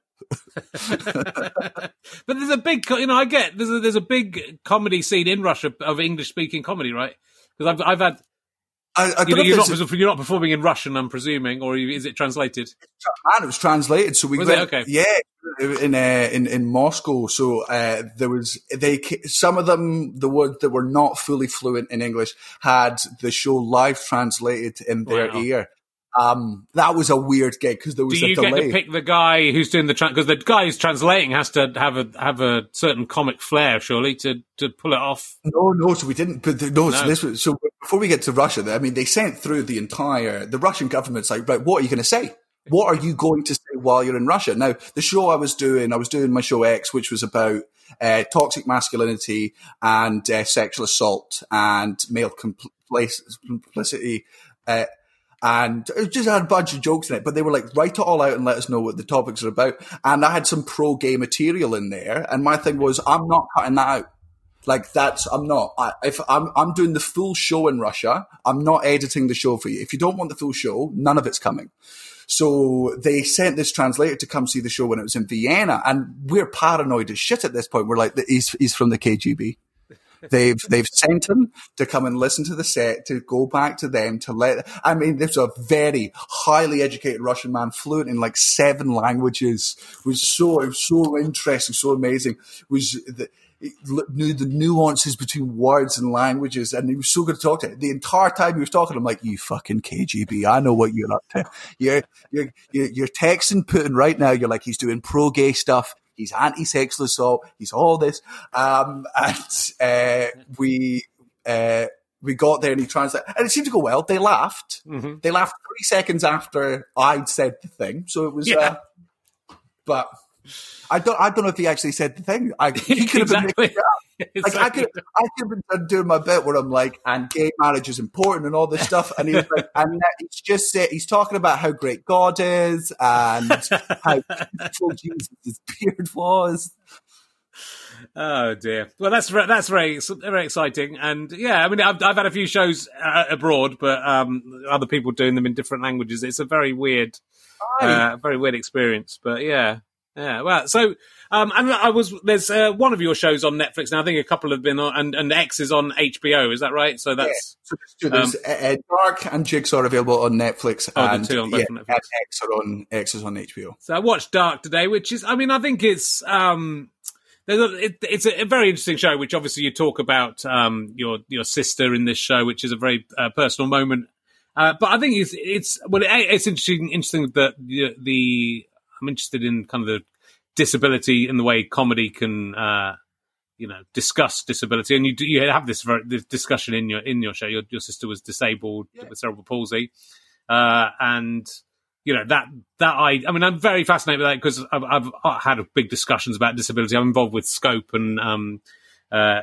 But there's a big, you know, I get there's a, there's a big comedy scene in Russia of English speaking comedy, right? Because I've I've had. I, I you know, you're, not, a, you're not performing in Russian, I'm presuming, or is it translated? Man, it was translated. So we was went, it? Okay. Yeah, in uh, in in Moscow. So uh, there was they some of them, the ones that were not fully fluent in English, had the show live translated in their wow. ear. Um, that was a weird gig, because there was Do a you delay. get to pick the guy who's doing the because the guy who's translating has to have a have a certain comic flair, surely, to to pull it off. No, no, so we didn't. But the, no, no, so this was so. Before we get to Russia, I mean, they sent through the entire. The Russian government's like, right, what are you going to say? What are you going to say while you're in Russia? Now, the show I was doing, I was doing my show X, which was about uh, toxic masculinity and uh, sexual assault and male complicity. Uh, And it just had a bunch of jokes in it, but they were like, write it all out and let us know what the topics are about. And I had some pro-gay material in there. And my thing was, I'm not cutting that out. Like that's, I'm not, I, if I'm, I'm doing the full show in Russia, I'm not editing the show for you. If you don't want the full show, none of it's coming. So they sent this translator to come see the show when it was in Vienna. And we're paranoid as shit at this point. We're like, he's, he's from the K G B. they've they've sent him to come and listen to the set, to go back to them, to let. I mean, this was a very highly educated Russian man, fluent in like seven languages. Was so it was so interesting, so amazing. Was the, knew the nuances between words and languages, and he was so good to talk to. The entire time he was talking, I'm like, you fucking K G B, I know what you're up to. You're, you're, you're, you're texting Putin right now. You're like, he's doing pro-gay stuff. He's anti-sexual assault. He's all this. Um, and uh, we uh, we got there and he translated. And it seemed to go well. They laughed. Mm-hmm. They laughed three seconds after I'd said the thing. So it was... Yeah. Uh, but... I don't. I don't know if he actually said the thing. I, he could have exactly. been making it up. Like exactly. I could. I could have been doing my bit where I'm like, and gay marriage is important and all this stuff. And he's like, and he's just said, he's talking about how great God is and how beautiful Jesus' beard was. Oh dear. Well, that's that's very very exciting, and yeah, I mean, I've, I've had a few shows uh, abroad, but um, other people doing them in different languages. It's a very weird, uh, very weird experience. But yeah. Yeah, well, so, um, and I was, there's, uh, one of your shows on Netflix now. I think a couple have been on, and, and X is on H B O, is that right? So that's, yeah. So there's, um, uh, Dark and Jigsaw are available on Netflix. Oh, and, the two on both yeah, on Netflix. X are on, X is on H B O. So I watched Dark today, which is, I mean, I think it's, um, there's a, it, it's a, a very interesting show, which obviously you talk about, um, your, your sister in this show, which is a very uh, personal moment. Uh, but I think it's, it's, well, it, it's interesting, interesting that the, the, I'm interested in kind of the disability and the way comedy can, uh, you know, discuss disability. And you do, you have this, very, this discussion in your in your show. Your, your sister was disabled yeah. with cerebral palsy, uh, and you know that that I I mean I'm very fascinated with that because I've, I've had big discussions about disability. I'm involved with Scope and um, uh,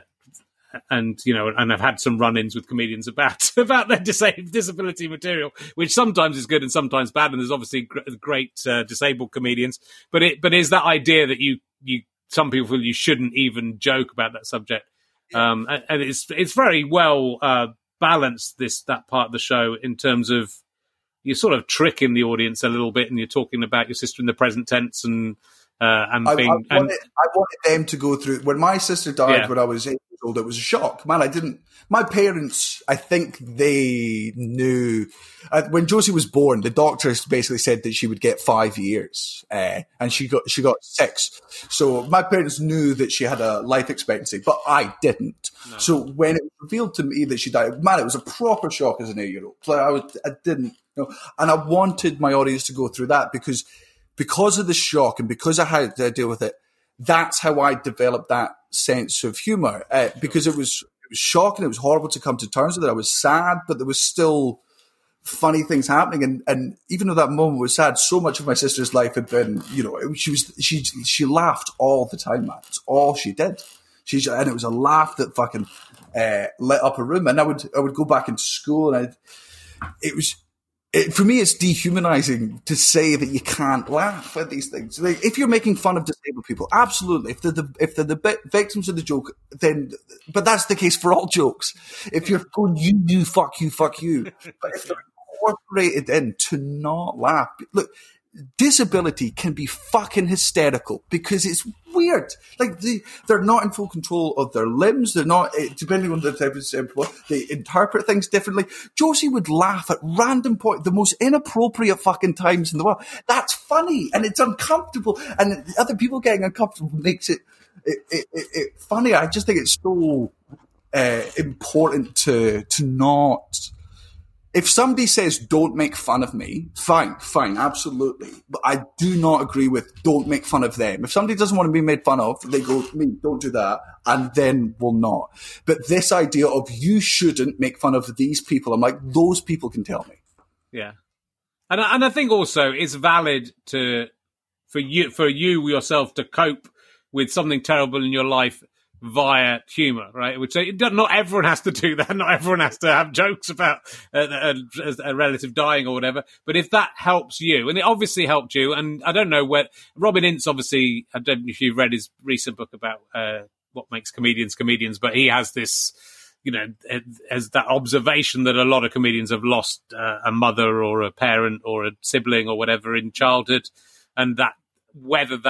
and you know, and I've had some run-ins with comedians about about their dis- disability material, which sometimes is good and sometimes bad. And there's obviously gr- great uh, disabled comedians, but it but is that idea that you you some people feel you shouldn't even joke about that subject, um, and, and it's it's very well uh, balanced, this that part of the show, in terms of you're sort of tricking the audience a little bit, and you're talking about your sister in the present tense and. Uh, and I, being, I, wanted, and, I wanted them to go through. When my sister died yeah. when I was eight years old, it was a shock. Man, I didn't. My parents, I think they knew. Uh, when Josie was born, the doctors basically said that she would get five years, uh, and she got she got six. So my parents knew that she had a life expectancy, but I didn't. No. So when it was revealed to me that she died, man, it was a proper shock as an eight-year-old. Like I was, I didn't, you know, and I wanted my audience to go through that because. Because of the shock and because I had to deal with it, that's how I developed that sense of humor. Uh, because it was, it was shocking, it was horrible to come to terms with it. I was sad, but there was still funny things happening. And, and even though that moment was sad, so much of my sister's life had been, you know, it, she was she she laughed all the time, man. It's all she did. She and it was a laugh that fucking uh, lit up a room. And I would I would go back into school, and I'd, it was. It, for me, it's dehumanizing to say that you can't laugh at these things. Like, if you're making fun of disabled people, absolutely. If they're the if they're the victims of the joke, then. But that's the case for all jokes. If you're going, you, you, fuck you, fuck you. But if they're incorporated in, to not laugh. Look, disability can be fucking hysterical because it's weird. Like they, they're not in full control of their limbs. They're not, depending on the type of disabled, they interpret things differently. Josie would laugh at random point, the most inappropriate fucking times in the world. That's funny and it's uncomfortable, and other people getting uncomfortable makes it it, it, it, it funny. I just think it's so uh, important to to not. If somebody says, don't make fun of me, fine, fine, absolutely. But I do not agree with don't make fun of them. If somebody doesn't want to be made fun of, they go, me, don't do that, and then will not. But this idea of you shouldn't make fun of these people, I'm like, those people can tell me. Yeah. And I, and I think also it's valid to, for you, for you yourself to cope with something terrible in your life via humour, right? Which not everyone has to do that. Not everyone has to have jokes about a, a, a relative dying or whatever. But if that helps you, and it obviously helped you, and I don't know where Robin Ince, obviously, I don't know if you've read his recent book about uh, what makes comedians comedians, but he has this, you know, as that observation that a lot of comedians have lost uh, a mother or a parent or a sibling or whatever in childhood, and that whether that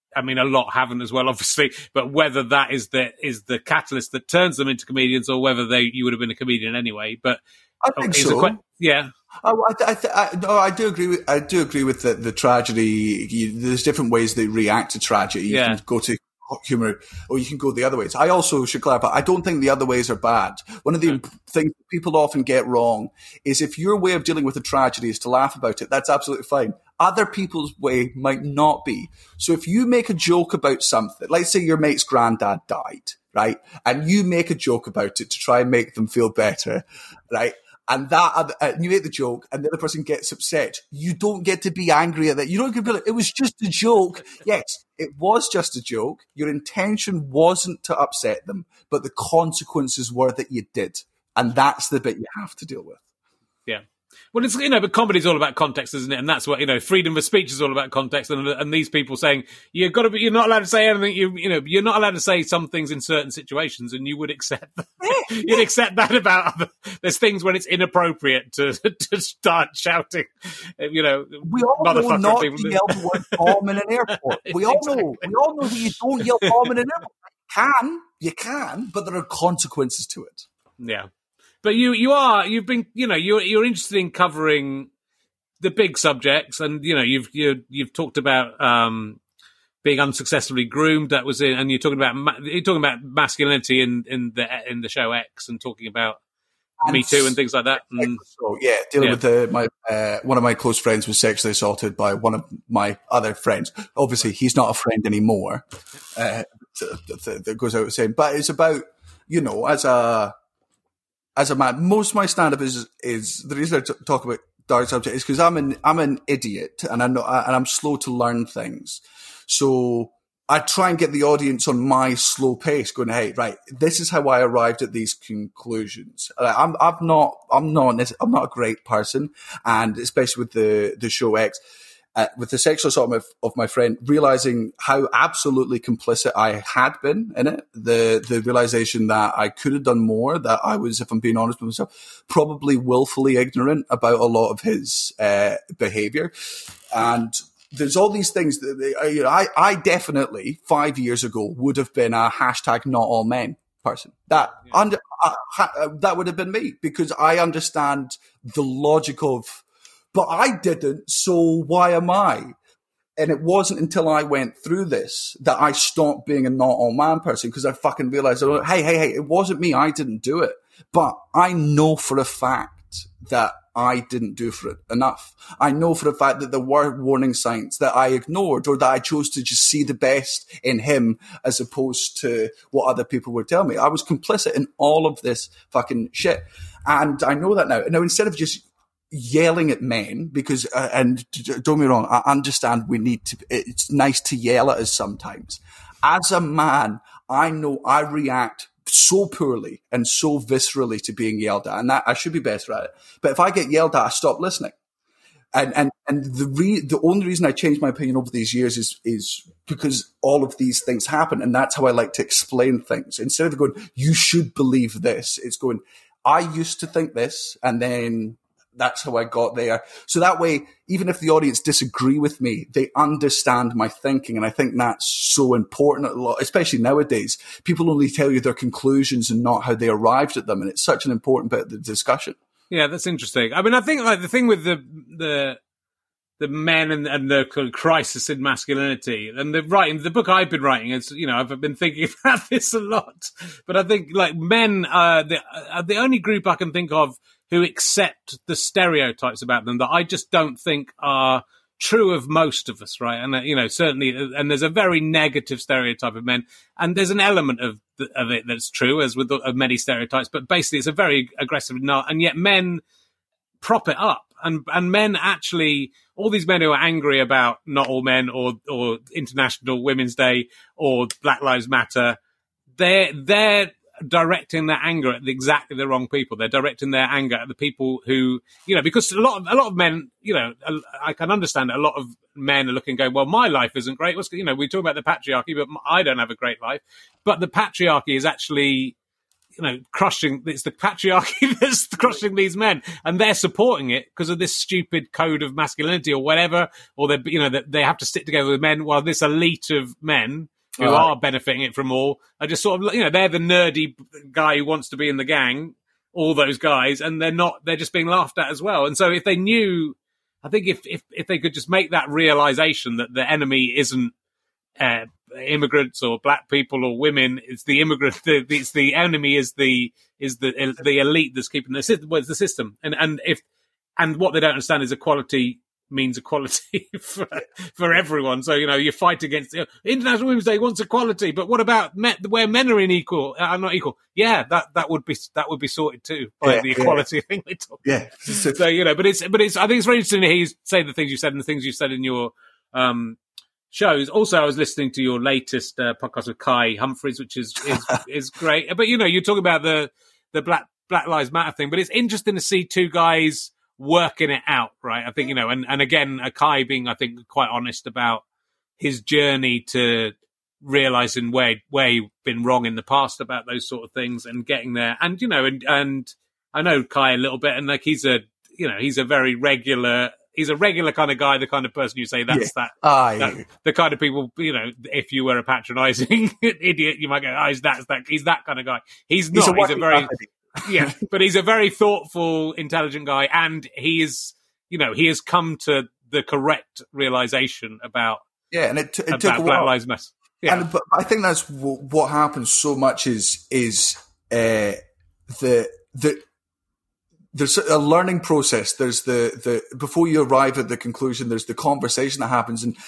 I mean, a lot haven't as well, obviously, but whether that is the is the catalyst that turns them into comedians, or whether they you would have been a comedian anyway. But I think is so. Que- yeah. Oh, I, I, I, no, I do agree with. I do agree with the, the tragedy. You, there's different ways they react to tragedy. You Yeah. can go to humor, or you can go the other ways. I also should clarify. I don't think the other ways are bad. One of the mm. things people often get wrong is if your way of dealing with a tragedy is to laugh about it. That's absolutely fine. Other people's way might not be. So if you make a joke about something, let's say your mate's granddad died, right, and you make a joke about it to try and make them feel better, right. And that, and you make the joke, and the other person gets upset. You don't get to be angry at that. You don't get to be like, it was just a joke. Yes, it was just a joke. Your intention wasn't to upset them, but the consequences were that you did. And that's the bit you have to deal with. Yeah. Well, it's, you know, but comedy's all about context, isn't it? And that's what, you know, freedom of speech is all about context. And, and these people saying, you've got to be, you're not allowed to say anything, you, you know, you're not allowed to say some things in certain situations, and you would accept that. Yeah, You'd accept that about other, there's things when it's inappropriate to, to start shouting, you know, we all know not people. to yell the word bomb in an airport. We all Exactly. know. We all know that you don't yell bomb in an airport. You can, you can, but there are consequences to it. Yeah. But you, you are, you've been, you know, you're, you're interested in covering the big subjects, and, you know, you've, you, you've talked about, um, being unsuccessfully groomed. That was it. And you're talking about, you're talking about masculinity in, in the, in the show X, and talking about and Me Too and things like that. And, so, yeah, dealing yeah. with the, my, uh, one of my close friends was sexually assaulted by one of my other friends. Obviously, he's not a friend anymore. Uh, that goes out saying, but it's about, you know, as a, As a man, most of my stand-up is is the reason I t- talk about dark subject is because I'm an I'm an idiot, and I'm not, and I'm slow to learn things. So I try and get the audience on my slow pace, going, "Hey, right, this is how I arrived at these conclusions." I'm I'm not I'm not I'm not a great person, and especially with the the show X. Uh, with the sexual assault of my, of my friend, realizing how absolutely complicit I had been in it, the the realization that I could have done more, that I was, if I'm being honest with myself, probably willfully ignorant about a lot of his uh, behavior. And there's all these things that they, you know, I, I definitely, five years ago, would have been a hashtag not all men person. That, yeah. under, uh, ha, that would have been me, because I understand the logic of, but I didn't, so why am I? And it wasn't until I went through this that I stopped being a not all man person, because I fucking realized, hey, hey, hey, it wasn't me. I didn't do it. But I know for a fact that I didn't do for it enough. I know for a fact that there were warning signs that I ignored, or that I chose to just see the best in him as opposed to what other people were telling me. I was complicit in all of this fucking shit. And I know that now. Now, instead of just yelling at men, because, uh, and don't get me wrong, I understand we need to, it's nice to yell at us sometimes. As a man, I know I react so poorly and so viscerally to being yelled at, and that I should be better at it. But if I get yelled at, I stop listening. And, and, and the re, the only reason I changed my opinion over these years is, is because all of these things happen. And that's how I like to explain things. Instead of going, you should believe this, it's going, I used to think this, and then that's how I got there. So that way, even if the audience disagree with me, they understand my thinking. And I think that's so important, a lot, especially nowadays. People only tell you their conclusions and not how they arrived at them. And it's such an important bit of the discussion. Yeah, that's interesting. I mean, I think like the thing with the the the men and, and the crisis in masculinity and the writing, the book I've been writing is, you know, I've been thinking about this a lot. But I think like men are the, are the only group I can think of who accept the stereotypes about them that I just don't think are true of most of us, right? And, uh, you know, certainly, and there's a very negative stereotype of men, and there's an element of the, of it that's true, as with of many stereotypes, but basically it's a very aggressive, and yet men prop it up, and and men actually, all these men who are angry about not all men, or or International Women's Day, or Black Lives Matter, they're they're directing their anger at the, exactly the wrong people. They're directing their anger at the people who, you know, because a lot of a lot of men, you know, I can understand that a lot of men are looking, going, well, my life isn't great. What's, you know, we talk about the patriarchy, but I don't have a great life. But the patriarchy is actually you know, crushing, it's the patriarchy that's crushing these men, and they're supporting it because of this stupid code of masculinity or whatever, or they, you know, that they have to stick together with men, while this elite of men who right. are benefiting it from all are just sort of, you know, they're the nerdy guy who wants to be in the gang, all those guys, and they're not, they're just being laughed at as well. And so if they knew, I think if, if, if they could just make that realization that the enemy isn't, uh, immigrants or black people or women, it's the immigrant, the, the, it's the enemy is the, is the, the elite that's keeping the system, well, it's the system. And, and if, and what they don't understand is equality means equality for, for everyone. So, you know, you fight against, you know, International Women's Day wants equality, but what about men, where men are unequal, are not equal? Yeah, that, that would be, that would be sorted too by yeah, the equality yeah. thing we talk Yeah. about. So, you know, but it's, but it's, I think it's very interesting to hear you say the things you said and the things you said in your, um, shows. Also, I was listening to your latest uh, podcast with Kai Humphries, which is, is, is great. But, you know, you're talking about the, the Black, Black Lives Matter thing, but it's interesting to see two guys working it out, right? I think, you know, and, and again, Kai being, I think, quite honest about his journey to realizing where, where he'd been wrong in the past about those sort of things and getting there. And, you know, and, and I know Kai a little bit, and like, he's a, you know, he's a very regular, he's a regular kind of guy, the kind of person you say that's yeah. that, ah, that yeah. the kind of people, you know, if you were a patronizing idiot, you might go, oh, he's that, that, he's that kind of guy. He's not, he's a, he's a very, yeah, but he's a very thoughtful, intelligent guy, and he is, you know, he has come to the correct realization about yeah, and it, t- it about took a Black while. Lives Matter. Yeah, And, but I think that's w- what happens so much is is uh, the the there's a learning process. There's the the before you arrive at the conclusion, there's the conversation that happens, and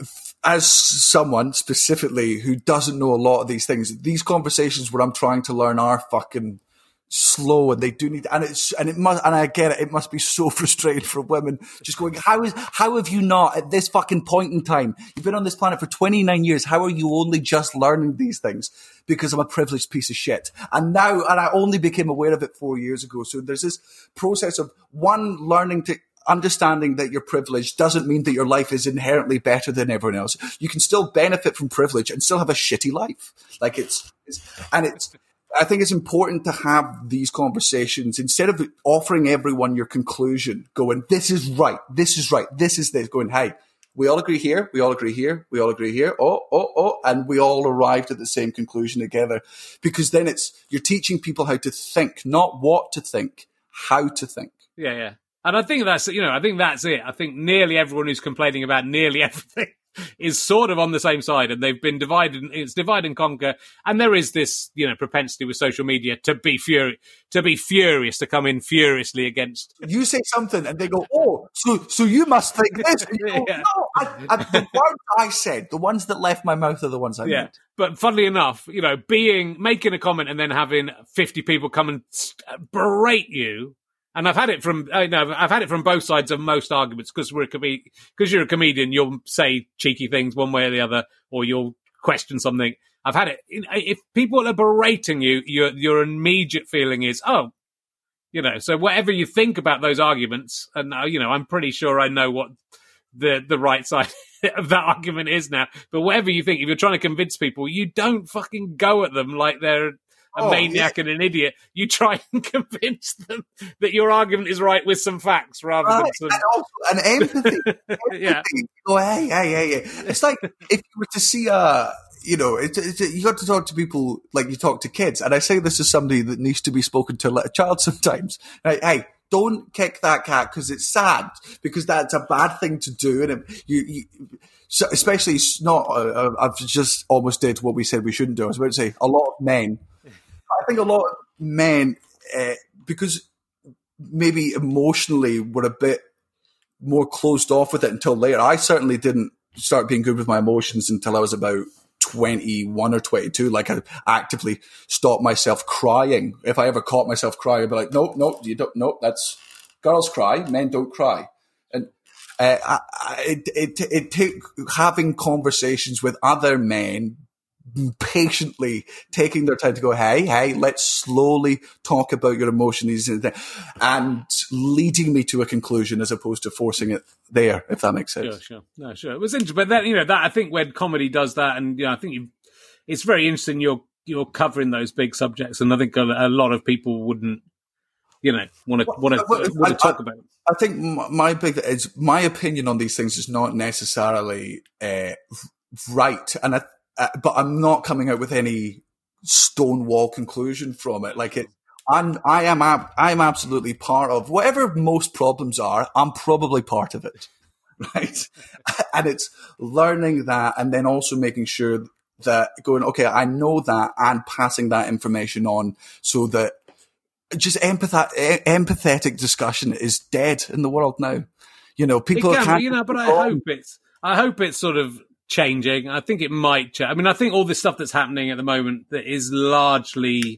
as someone specifically who doesn't know a lot of these things, these conversations where I'm trying to learn are fucking slow, and they do need, and it's, and it must, and I get it, it must be so frustrating for women just going, how is, how have you not at this fucking point in time, you've been on this planet for twenty-nine years, how are you only just learning these things? Because I'm a privileged piece of shit. And now, and I only became aware of it four years ago. So there's this process of one, learning to, understanding that you're privileged doesn't mean that your life is inherently better than everyone else. You can still benefit from privilege and still have a shitty life. Like it's, it's and it's, I think it's important to have these conversations instead of offering everyone your conclusion, going, this is right, this is right, this is this, going, hey, we all agree here, we all agree here, we all agree here, oh, oh, oh, and we all arrived at the same conclusion together. Because then it's, you're teaching people how to think, not what to think, how to think. yeah, yeah. And I think that's, you know, I think that's it. I think nearly everyone who's complaining about nearly everything is sort of on the same side, and they've been divided. It's divide and conquer, and there is this, you know, propensity with social media to be furi- to be furious, to come in furiously against. You say something, and they go, "Oh, so so you must think this." And you go, Yeah. no, I, I, the words I said, the ones that left my mouth, are the ones I Yeah, meant. but funnily enough, you know, being making a comment and then having fifty people come and st- berate you. And I've had it from, I know, I've had it from both sides of most arguments, because we're a com- because you're a comedian, you'll say cheeky things one way or the other, or you'll question something. I've had it. If people are berating you, your your immediate feeling is, oh, you know, so whatever you think about those arguments, and uh, you know, I'm pretty sure I know what the the right side of that argument is now. But whatever you think, if you're trying to convince people, you don't fucking go at them like they're a Oh, maniac yeah. and an idiot. You try and convince them that your argument is right with some facts rather Right, than some. and also, and empathy. empathy. Yeah. You go, hey, hey, hey, hey. It's like if you were to see a, you know, it, it, you got to talk to people like you talk to kids. And I say this as somebody that needs to be spoken to like a child sometimes. Right? Hey, don't kick that cat because it's sad, because that's a bad thing to do. And it, you, you so especially it's not, uh, I've just almost did what we said we shouldn't do. I was about to say a lot of men. I think a lot of men, uh, because maybe emotionally we're a bit more closed off with it until later. I certainly didn't start being good with my emotions until I was about twenty-one or twenty-two. Like I actively stopped myself crying. If I ever caught myself crying, I'd be like, nope, nope, you don't, nope, that's, girls cry, men don't cry. And uh, I, I, it, it, it take having conversations with other men, patiently taking their time to go, hey, hey, let's slowly talk about your emotions, and leading me to a conclusion as opposed to forcing it there, if that makes sense. Sure, sure, no, sure. It was interesting, but that, you know, that I think when comedy does that, and you know, I think you've, it's very interesting. Your you're covering those big subjects, and I think a, a lot of people wouldn't, you know, want to want to want to talk I, about it. I think my big is my opinion on these things is not necessarily uh, right, and I, uh, but I'm not coming out with any stonewall conclusion from it. Like it, I'm I am ab- I'm absolutely part of whatever most problems are. I'm probably part of it, right? And it's learning that, and then also making sure that going, okay, I know that, and passing that information on so that just empath- empathetic discussion is dead in the world now. You know, people it can, can't, you know, but I hope it's, I hope it's sort of changing. I think it might change. I mean, I think all this stuff that's happening at the moment that is largely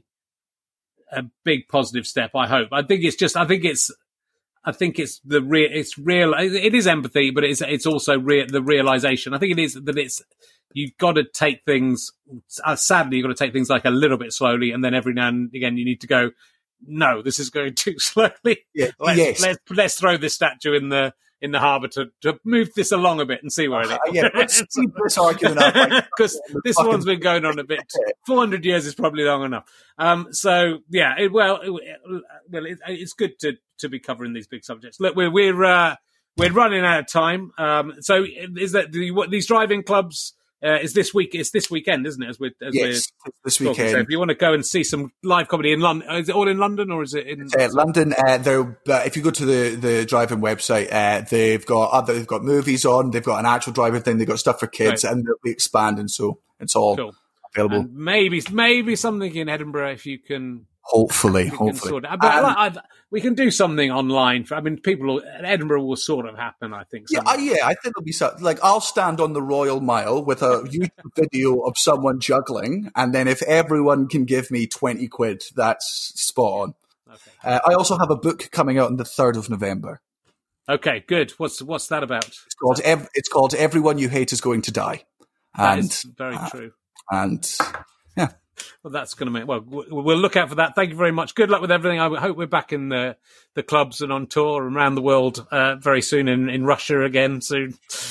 a big positive step. I hope. I think it's just, I think it's, I think it's the real, it's real, it is empathy, but it's, it's also real, the realization. I think it is that it's, you've got to take things, uh, sadly, you've got to take things like a little bit slowly. And then every now and again, you need to go, no, this is going too slowly. Yeah, let's, yes. let's, let's throw this statue in the, in the harbour to, to move this along a bit and see where it is. Uh, yeah, let's keep this argument up. Because like, this fucking... one's been going on a bit. four hundred years is probably long enough. Um, so, yeah, it, well, it, well it, it's good to, to be covering these big subjects. Look, we're we're uh, we're running out of time. Um, so, is that the, what, these drive-in clubs? Uh, is this week? It's this weekend, isn't it? As we're, as yes, we're this talking. weekend. So if you want to go and see some live comedy in London, is it all in London or is it in uh, London? Uh, uh, if you go to the the drive-in website, uh, they've got other, they've got movies on. They've got an actual drive-in thing. They've got stuff for kids, right. And they'll be expanding. So it's all cool. available. And maybe maybe something in Edinburgh if you can. Hopefully, you can hopefully. Sort of, but um, I, I, we can do something online. For, I mean, people Edinburgh will sort of happen. I think. Yeah, I, yeah. I think it'll be so, like I'll stand on the Royal Mile with a YouTube video of someone juggling, and then if everyone can give me twenty quid, that's spot on. Okay. Uh, I also have a book coming out on the third of November. Okay, good. What's what's that about? It's called Ev- It's called Everyone You Hate Is Going to Die. That and, is very uh, true. And yeah. Well, that's going to make. Well, we'll look out for that. Thank you very much. Good luck with everything. I hope we're back in the the clubs and on tour around the world uh, very soon. In, in Russia again soon.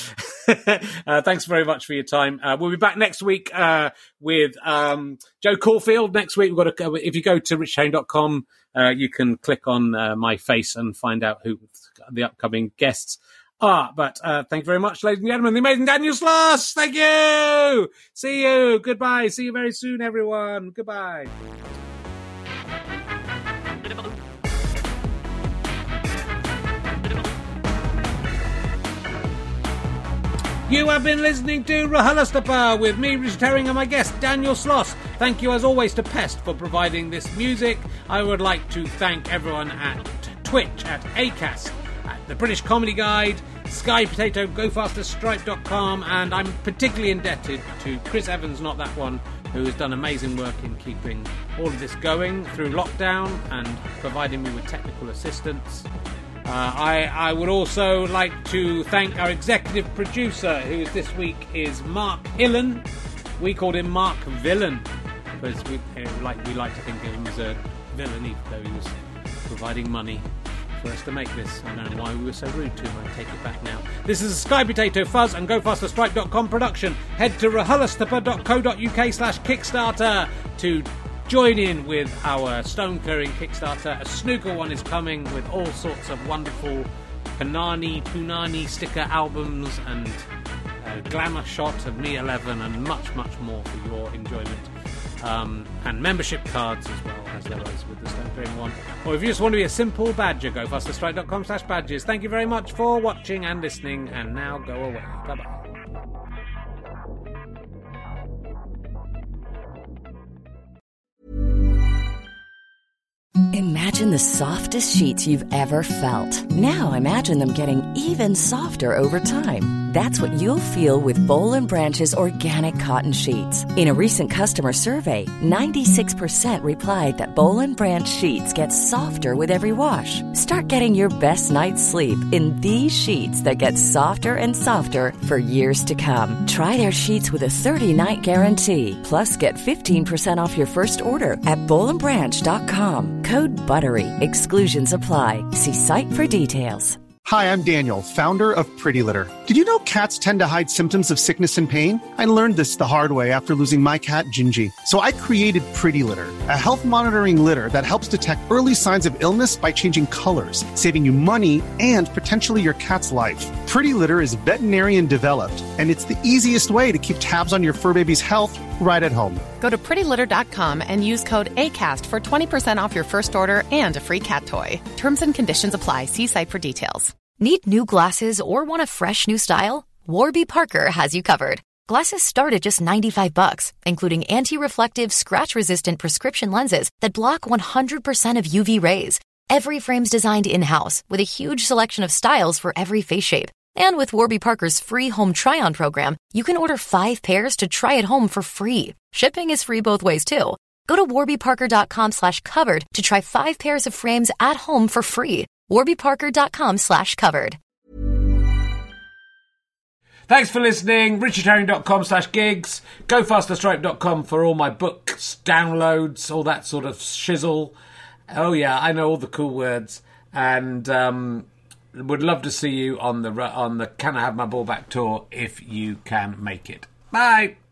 uh, thanks very much for your time. Uh, we'll be back next week uh, with um, Joe Caulfield. Next week, we've got to. If you go to rich chain dot com, uh, you can click on uh, my face and find out who the upcoming guests are. But uh, thank you very much, ladies and gentlemen. The amazing Daniel Sloss. Thank you. See you. Goodbye. See you very soon, everyone. Goodbye. You have been listening to RHLSTP with me, Richard Herring, and my guest, Daniel Sloss. Thank you, as always, to Pest for providing this music. I would like to thank everyone at Twitch, at Acast, at the British Comedy Guide, Sky Potato, go faster stripe dot com, and I'm particularly indebted to Chris Evans, not that one, who has done amazing work in keeping all of this going through lockdown and providing me with technical assistance. Uh, I, I would also like to thank our executive producer, who this week is Mark Hillen. We called him Mark Villain, because we, like, we like to think of him as a villain, even though he was providing money for us to make this. I don't know why we were so rude to him. I take it back now. This is a Sky Potato Fuzz and go faster stripe dot com production. Head to rhlstp dot co dot uk slash Kickstarter to join in with our Stone Clearing Kickstarter. A snooker one is coming with all sorts of wonderful Panani, Punani sticker albums and a glamour shot of me eleven and much, much more for your enjoyment. Um, and membership cards as well, as there was with the Stone Clearing one. Or if you just want to be a simple badger, go faster stripe dot com slash badges. Thank you very much for watching and listening, and now go away. Bye-bye. Imagine the softest sheets you've ever felt. Now imagine them getting even softer over time. That's what you'll feel with Boll and Branch's organic cotton sheets. In a recent customer survey, ninety-six percent replied that Boll and Branch sheets get softer with every wash. Start getting your best night's sleep in these sheets that get softer and softer for years to come. Try their sheets with a thirty-night guarantee. Plus, get fifteen percent off your first order at boll and branch dot com. Code BUTTERY. Exclusions apply. See site for details. Hi, I'm Daniel, founder of Pretty Litter. Did you know cats tend to hide symptoms of sickness and pain? I learned this the hard way after losing my cat, Gingy. So I created Pretty Litter, a health monitoring litter that helps detect early signs of illness by changing colors, saving you money and potentially your cat's life. Pretty Litter is veterinarian developed, and it's the easiest way to keep tabs on your fur baby's health right at home. Go to pretty litter dot com and use code ACAST for twenty percent off your first order and a free cat toy. Terms and conditions apply. See site for details. Need new glasses or want a fresh new style? Warby Parker has you covered. Glasses start at just ninety-five bucks, including anti-reflective, scratch-resistant prescription lenses that block one hundred percent of U V rays. Every frame's designed in-house with a huge selection of styles for every face shape. And with Warby Parker's free home try-on program, you can order five pairs to try at home for free. Shipping is free both ways, too. Go to warby parker dot com slash covered to try five pairs of frames at home for free. warby parker dot com slash covered. Thanks for listening. richard herring dot com slash gigs. go faster stripe dot com for all my books, downloads, all that sort of shizzle. Oh, yeah, I know all the cool words. And um, would love to see you on the on the Can I Have My Ball Back tour if you can make it. Bye.